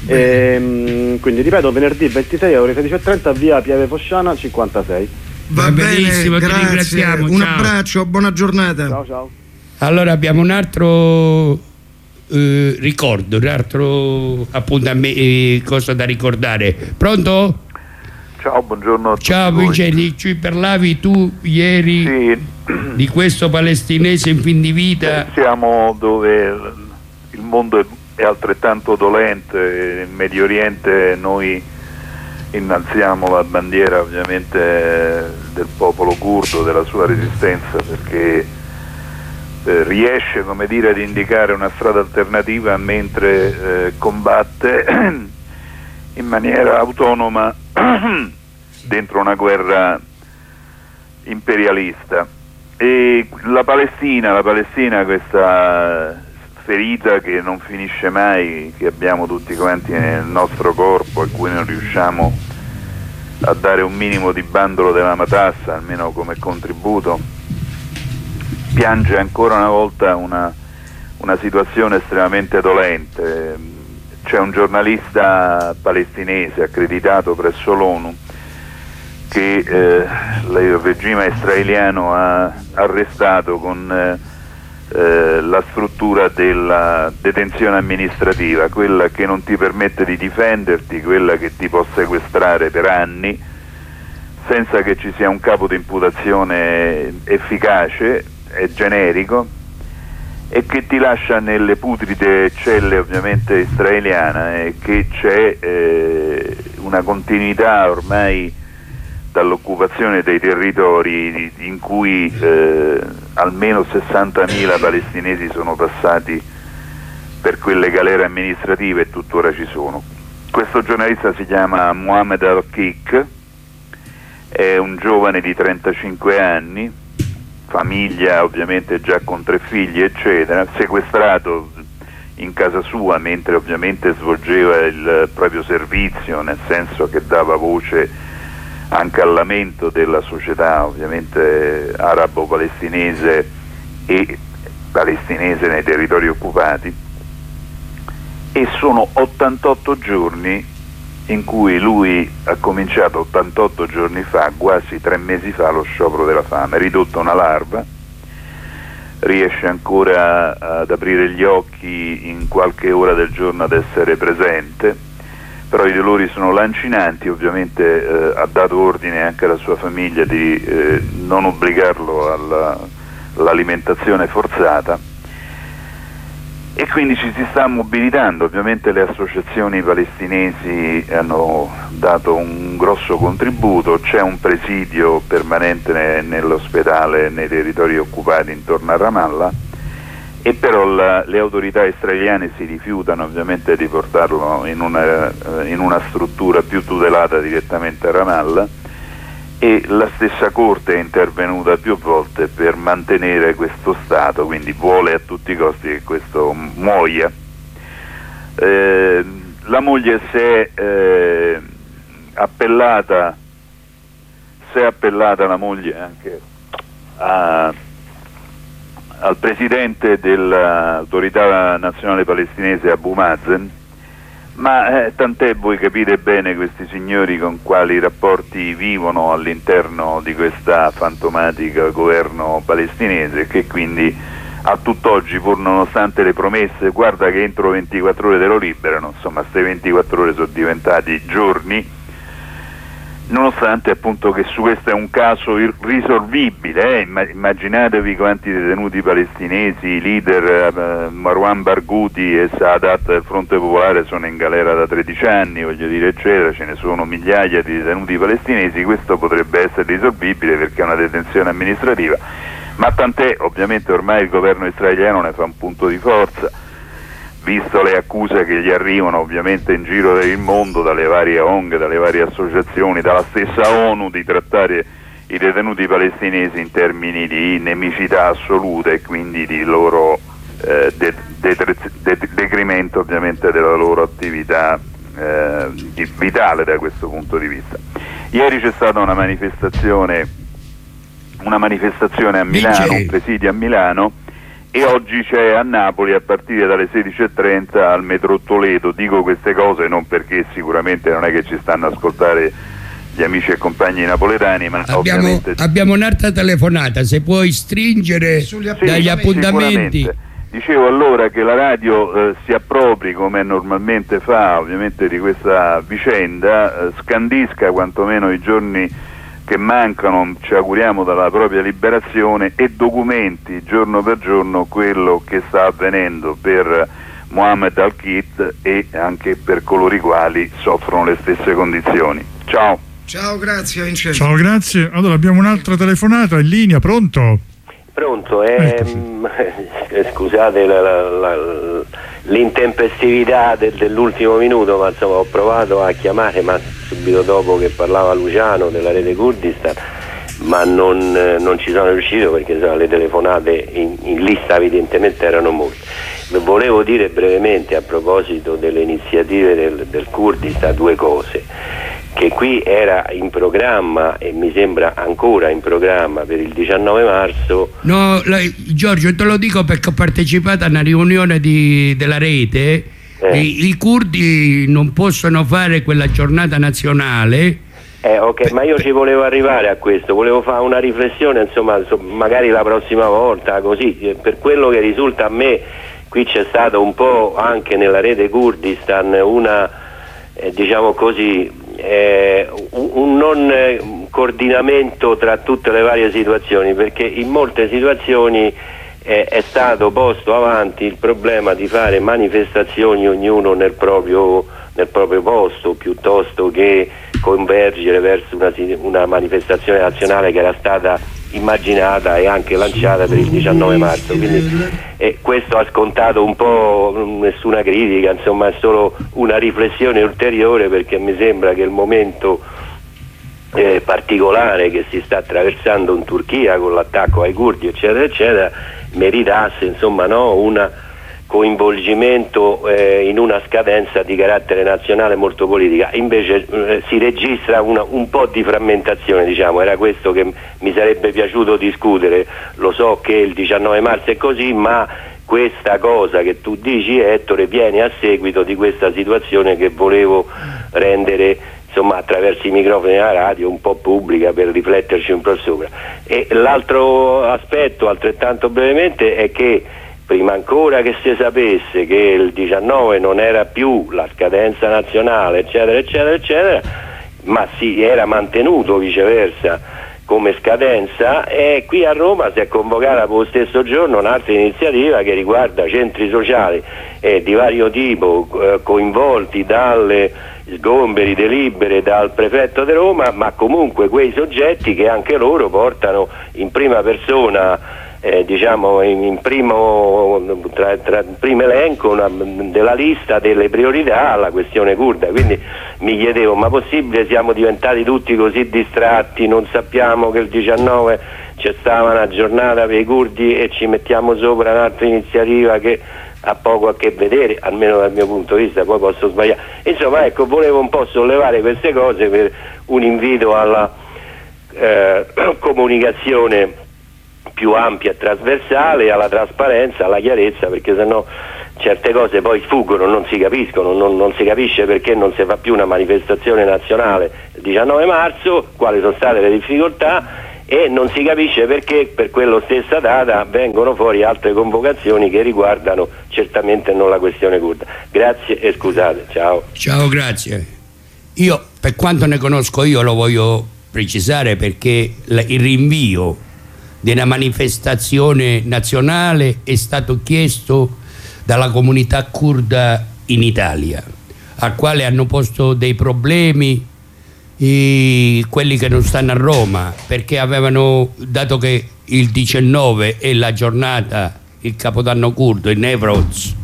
Quindi ripeto, venerdì 26 alle ore 16:30 via Piave Fosciana 56. Va benissimo, bene, ti ringraziamo. Un Ciao. abbraccio, buona giornata. Ciao ciao. Allora abbiamo un altro ricordo, un altro appuntamento, cosa da ricordare. Pronto? Ciao, buongiorno a tutti. Ciao voi. Vincenzi, ci parlavi tu ieri di questo palestinese in fin di vita. Siamo dove il mondo è altrettanto dolente, in Medio Oriente noi innalziamo la bandiera ovviamente del popolo curdo, della sua resistenza, perché riesce, come dire, ad indicare una strada alternativa mentre combatte in maniera autonoma dentro una guerra imperialista. E la Palestina, questa ferita che non finisce mai, che abbiamo tutti quanti nel nostro corpo, a cui non riusciamo a dare un minimo di bandolo della matassa, almeno come contributo, piange ancora una volta una situazione estremamente dolente. C'è un giornalista palestinese accreditato presso l'ONU che il regime israeliano ha arrestato con la struttura della detenzione amministrativa, quella che non ti permette di difenderti, quella che ti può sequestrare per anni senza che ci sia un capo di imputazione efficace e generico, e che ti lascia nelle putride celle ovviamente israeliane, e che c'è una continuità ormai dall'occupazione dei territori in cui almeno 60.000 palestinesi sono passati per quelle galere amministrative e tuttora ci sono. Questo giornalista si chiama Mohamed Al-Kik, è un giovane di 35 anni, famiglia ovviamente già con 3 figli eccetera, sequestrato in casa sua mentre ovviamente svolgeva il proprio servizio, nel senso che dava voce anche al lamento della società ovviamente arabo-palestinese e palestinese nei territori occupati. E sono 88 giorni in cui lui ha cominciato 88 giorni fa, quasi 3 mesi fa, lo sciopero della fame, ridotto a una larva, riesce ancora ad aprire gli occhi in qualche ora del giorno ad essere presente, però i dolori sono lancinanti. Ovviamente ha dato ordine anche alla sua famiglia di non obbligarlo all'alimentazione forzata, e quindi ci si sta mobilitando. Ovviamente le associazioni palestinesi hanno dato un grosso contributo, c'è un presidio permanente nell'ospedale nei territori occupati intorno a Ramallah, e però le autorità israeliane si rifiutano ovviamente di portarlo in una struttura più tutelata direttamente a Ramallah, e la stessa Corte è intervenuta più volte per mantenere questo stato, quindi vuole a tutti i costi che questo muoia. La moglie si è appellata la moglie anche al presidente dell'autorità nazionale palestinese Abu Mazen, ma tant'è, voi capite bene questi signori con quali rapporti vivono all'interno di questa fantomatica governo palestinese, che quindi a tutt'oggi, pur nonostante le promesse, guarda che entro 24 ore te lo liberano, insomma queste 24 ore sono diventati giorni, nonostante appunto che su questo è un caso irrisolvibile. Immaginatevi quanti detenuti palestinesi, leader Marwan Barghouti e Saadat del Fronte Popolare sono in galera da 13 anni, voglio dire, eccetera. Ce ne sono migliaia di detenuti palestinesi. Questo potrebbe essere risolvibile perché è una detenzione amministrativa, ma tant'è, ovviamente ormai il governo israeliano ne fa un punto di forza, visto le accuse che gli arrivano ovviamente in giro per il mondo dalle varie ONG, dalle varie associazioni, dalla stessa ONU, di trattare i detenuti palestinesi in termini di nemicità assoluta e quindi di loro decremento ovviamente della loro attività vitale da questo punto di vista. Ieri c'è stata una manifestazione a Milano, un presidio a Milano, e oggi c'è a Napoli a partire dalle 16:30 al metro Toledo. Dico queste cose non perché sicuramente non è che ci stanno a ascoltare gli amici e compagni napoletani, ma abbiamo un'altra telefonata, se puoi stringere dagli appuntamenti. Dicevo allora che la radio si appropri, come normalmente fa ovviamente, di questa vicenda, scandisca quantomeno i giorni che mancano, ci auguriamo, dalla propria liberazione, e documenti giorno per giorno quello che sta avvenendo per Mohammed Al-Kit e anche per coloro i quali soffrono le stesse condizioni. Ciao. Ciao, grazie Vincenzo. Ciao, grazie. Allora abbiamo un'altra telefonata in linea, pronto? Pronto, scusate l'intempestività dell'ultimo minuto, ma insomma ho provato a chiamare, ma subito dopo che parlava Luciano della rete Kurdistan, ma non ci sono riuscito perché insomma, le telefonate in lista evidentemente erano molte. Volevo dire brevemente a proposito delle iniziative del Kurdistan due cose: che qui era in programma e mi sembra ancora in programma per il 19 marzo. No, Giorgio, te lo dico perché ho partecipato a una riunione della rete. I curdi non possono fare quella giornata nazionale. Ok, ma io ci volevo arrivare a questo, volevo fare una riflessione, insomma, magari la prossima volta, così, per quello che risulta a me, qui c'è stato un po' anche nella rete Kurdistan una, diciamo così, un non coordinamento tra tutte le varie situazioni, perché in molte situazioni è stato posto avanti il problema di fare manifestazioni ognuno nel proprio posto, piuttosto che convergere verso una manifestazione nazionale che era stata immaginata e anche lanciata per il 19 marzo. Quindi questo ha scontato un po' nessuna critica, insomma è solo una riflessione ulteriore, perché mi sembra che il momento particolare che si sta attraversando in Turchia con l'attacco ai curdi eccetera eccetera meritasse, insomma, no, un coinvolgimento in una scadenza di carattere nazionale molto politica. Invece si registra un po' di frammentazione, diciamo. Era questo che mi sarebbe piaciuto discutere. Lo so che il 19 marzo è così, ma questa cosa che tu dici, Ettore, viene a seguito di questa situazione che volevo rendere, insomma, attraverso i microfoni della radio un po' pubblica, per rifletterci un po' sopra. E l'altro aspetto, altrettanto brevemente, è che prima ancora che si sapesse che il 19 non era più la scadenza nazionale, eccetera, eccetera, eccetera, ma si era mantenuto viceversa come scadenza, e qui a Roma si è convocata per lo stesso giorno un'altra iniziativa che riguarda centri sociali di vario tipo, coinvolti dalle sgomberi, delibere dal prefetto di Roma, ma comunque quei soggetti che anche loro portano in prima persona, diciamo in primo elenco della lista delle priorità alla questione curda. Quindi mi chiedevo, ma possibile, siamo diventati tutti così distratti, non sappiamo che il 19 c'è stata una giornata per i curdi e ci mettiamo sopra un'altra iniziativa che ha poco a che vedere, almeno dal mio punto di vista, poi posso sbagliare. Insomma, ecco, volevo un po' sollevare queste cose per un invito alla comunicazione più ampia e trasversale, alla trasparenza, alla chiarezza, perché sennò certe cose poi sfuggono, non si capiscono, non si capisce perché non si fa più una manifestazione nazionale il 19 marzo, quali sono state le difficoltà, e non si capisce perché per quella stessa data vengono fuori altre convocazioni che riguardano certamente non la questione curda. Grazie e scusate, ciao. Ciao, grazie. Io, per quanto ne conosco io, lo voglio precisare, perché il rinvio di una manifestazione nazionale è stato chiesto dalla comunità curda in Italia, al quale hanno posto dei problemi quelli che non stanno a Roma, perché avevano, dato che il 19 è la giornata, il Capodanno curdo, il Newroz,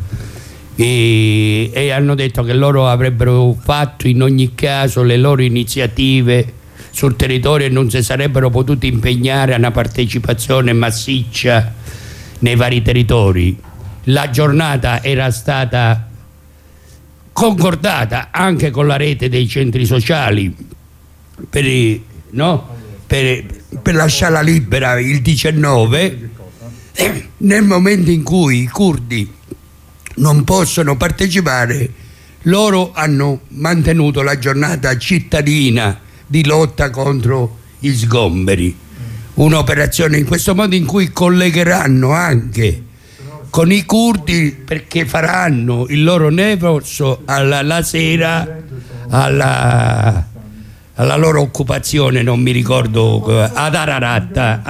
e hanno detto che loro avrebbero fatto in ogni caso le loro iniziative sul territorio e non si sarebbero potuti impegnare a una partecipazione massiccia nei vari territori. La giornata era stata concordata anche con la rete dei centri sociali per lasciarla libera il 19. Nel momento in cui i curdi non possono partecipare, loro hanno mantenuto la giornata cittadina di lotta contro gli sgomberi, un'operazione in questo modo in cui collegheranno anche con i curdi, perché faranno il loro nevrozzo la sera alla loro occupazione, non mi ricordo, ad Ararat,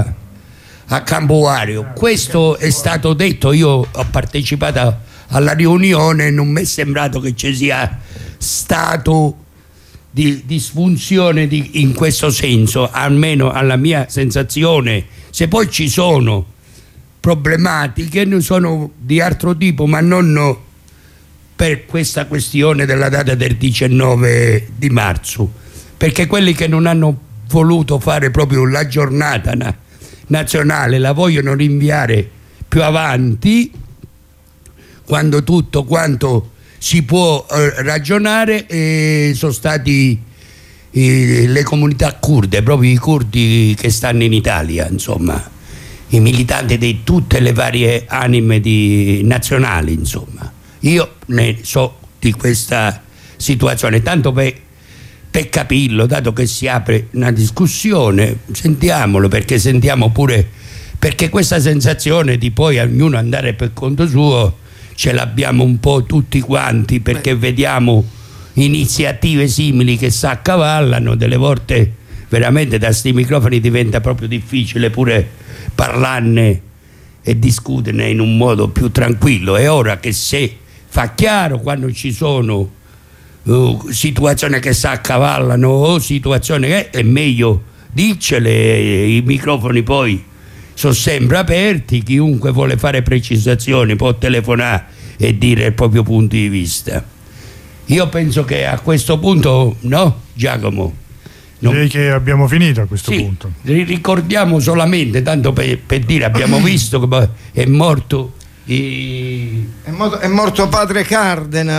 a Campoario. Questo è stato detto, io ho partecipato alla riunione, non mi è sembrato che ci sia stato di disfunzione in questo senso, almeno alla mia sensazione. Se poi ci sono problematiche, sono di altro tipo, ma non per questa questione della data del 19 di marzo, perché quelli che non hanno voluto fare proprio la giornata nazionale la vogliono rinviare più avanti, quando tutto quanto si può ragionare, e sono stati le comunità curde, proprio i curdi che stanno in Italia, insomma, i militanti di tutte le varie anime nazionali, insomma. Io ne so di questa situazione, tanto per capirlo, dato che si apre una discussione, sentiamolo, perché sentiamo pure, perché questa sensazione di poi ognuno andare per conto suo ce l'abbiamo un po' tutti quanti, perché vediamo iniziative simili che si accavallano, delle volte veramente da sti microfoni diventa proprio difficile pure parlarne e discuterne in un modo più tranquillo. È ora che se fa chiaro quando ci sono situazioni che si accavallano o situazioni che è meglio dircele, i microfoni poi sono sempre aperti, chiunque vuole fare precisazioni può telefonare e dire il proprio punto di vista. Io penso che a questo punto, no, Giacomo? Direi che abbiamo finito a questo punto. Ricordiamo solamente, tanto per dire, abbiamo visto che è morto è morto padre Cardinal,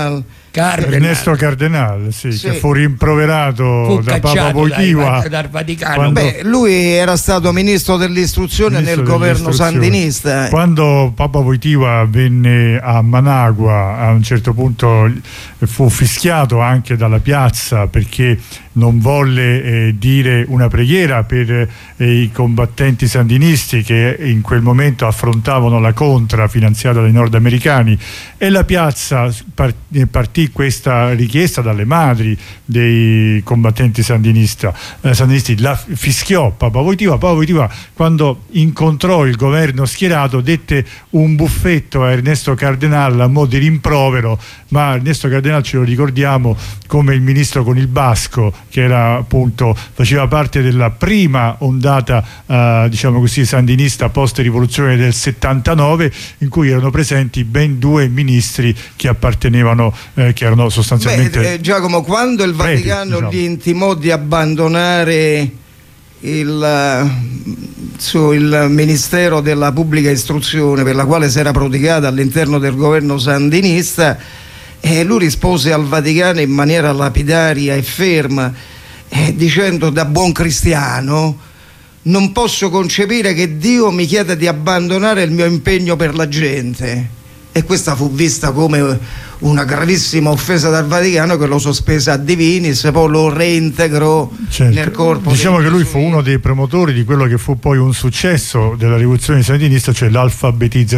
Ernesto Cardenal, sì, che fu rimproverato da Papa Wojtyła dal Vaticano. Lui era stato ministro dell'istruzione nel governo sandinista. Quando Papa Wojtyła venne a Managua, a un certo punto fu fischiato anche dalla piazza perché non volle dire una preghiera per i combattenti sandinisti che in quel momento affrontavano la Contra finanziata dai nordamericani, e la piazza partì questa richiesta dalle madri dei combattenti sandinisti, la fischiò Papa Wojtyła. Papa Wojtyła, quando incontrò il governo schierato, dette un buffetto a Ernesto Cardenal a mo' di rimprovero, ma Ernesto Cardenal ce lo ricordiamo come il ministro con il basco, che era appunto, faceva parte della prima ondata diciamo così sandinista post rivoluzione del 79, in cui erano presenti ben 2 ministri che appartenevano che erano sostanzialmente Giacomo, quando il Vaticano gli intimò di abbandonare il Ministero della Pubblica Istruzione, per la quale si era prodigata all'interno del governo sandinista, lui rispose al Vaticano in maniera lapidaria e ferma, dicendo: da buon cristiano non posso concepire che Dio mi chieda di abbandonare il mio impegno per la gente. E questa fu vista come una gravissima offesa dal Vaticano, che lo sospese a divinis, poi lo reintegrò nel corpo. Diciamo che lui fu uno dei promotori di quello che fu poi un successo della rivoluzione sandinista, cioè l'alfabetizzazione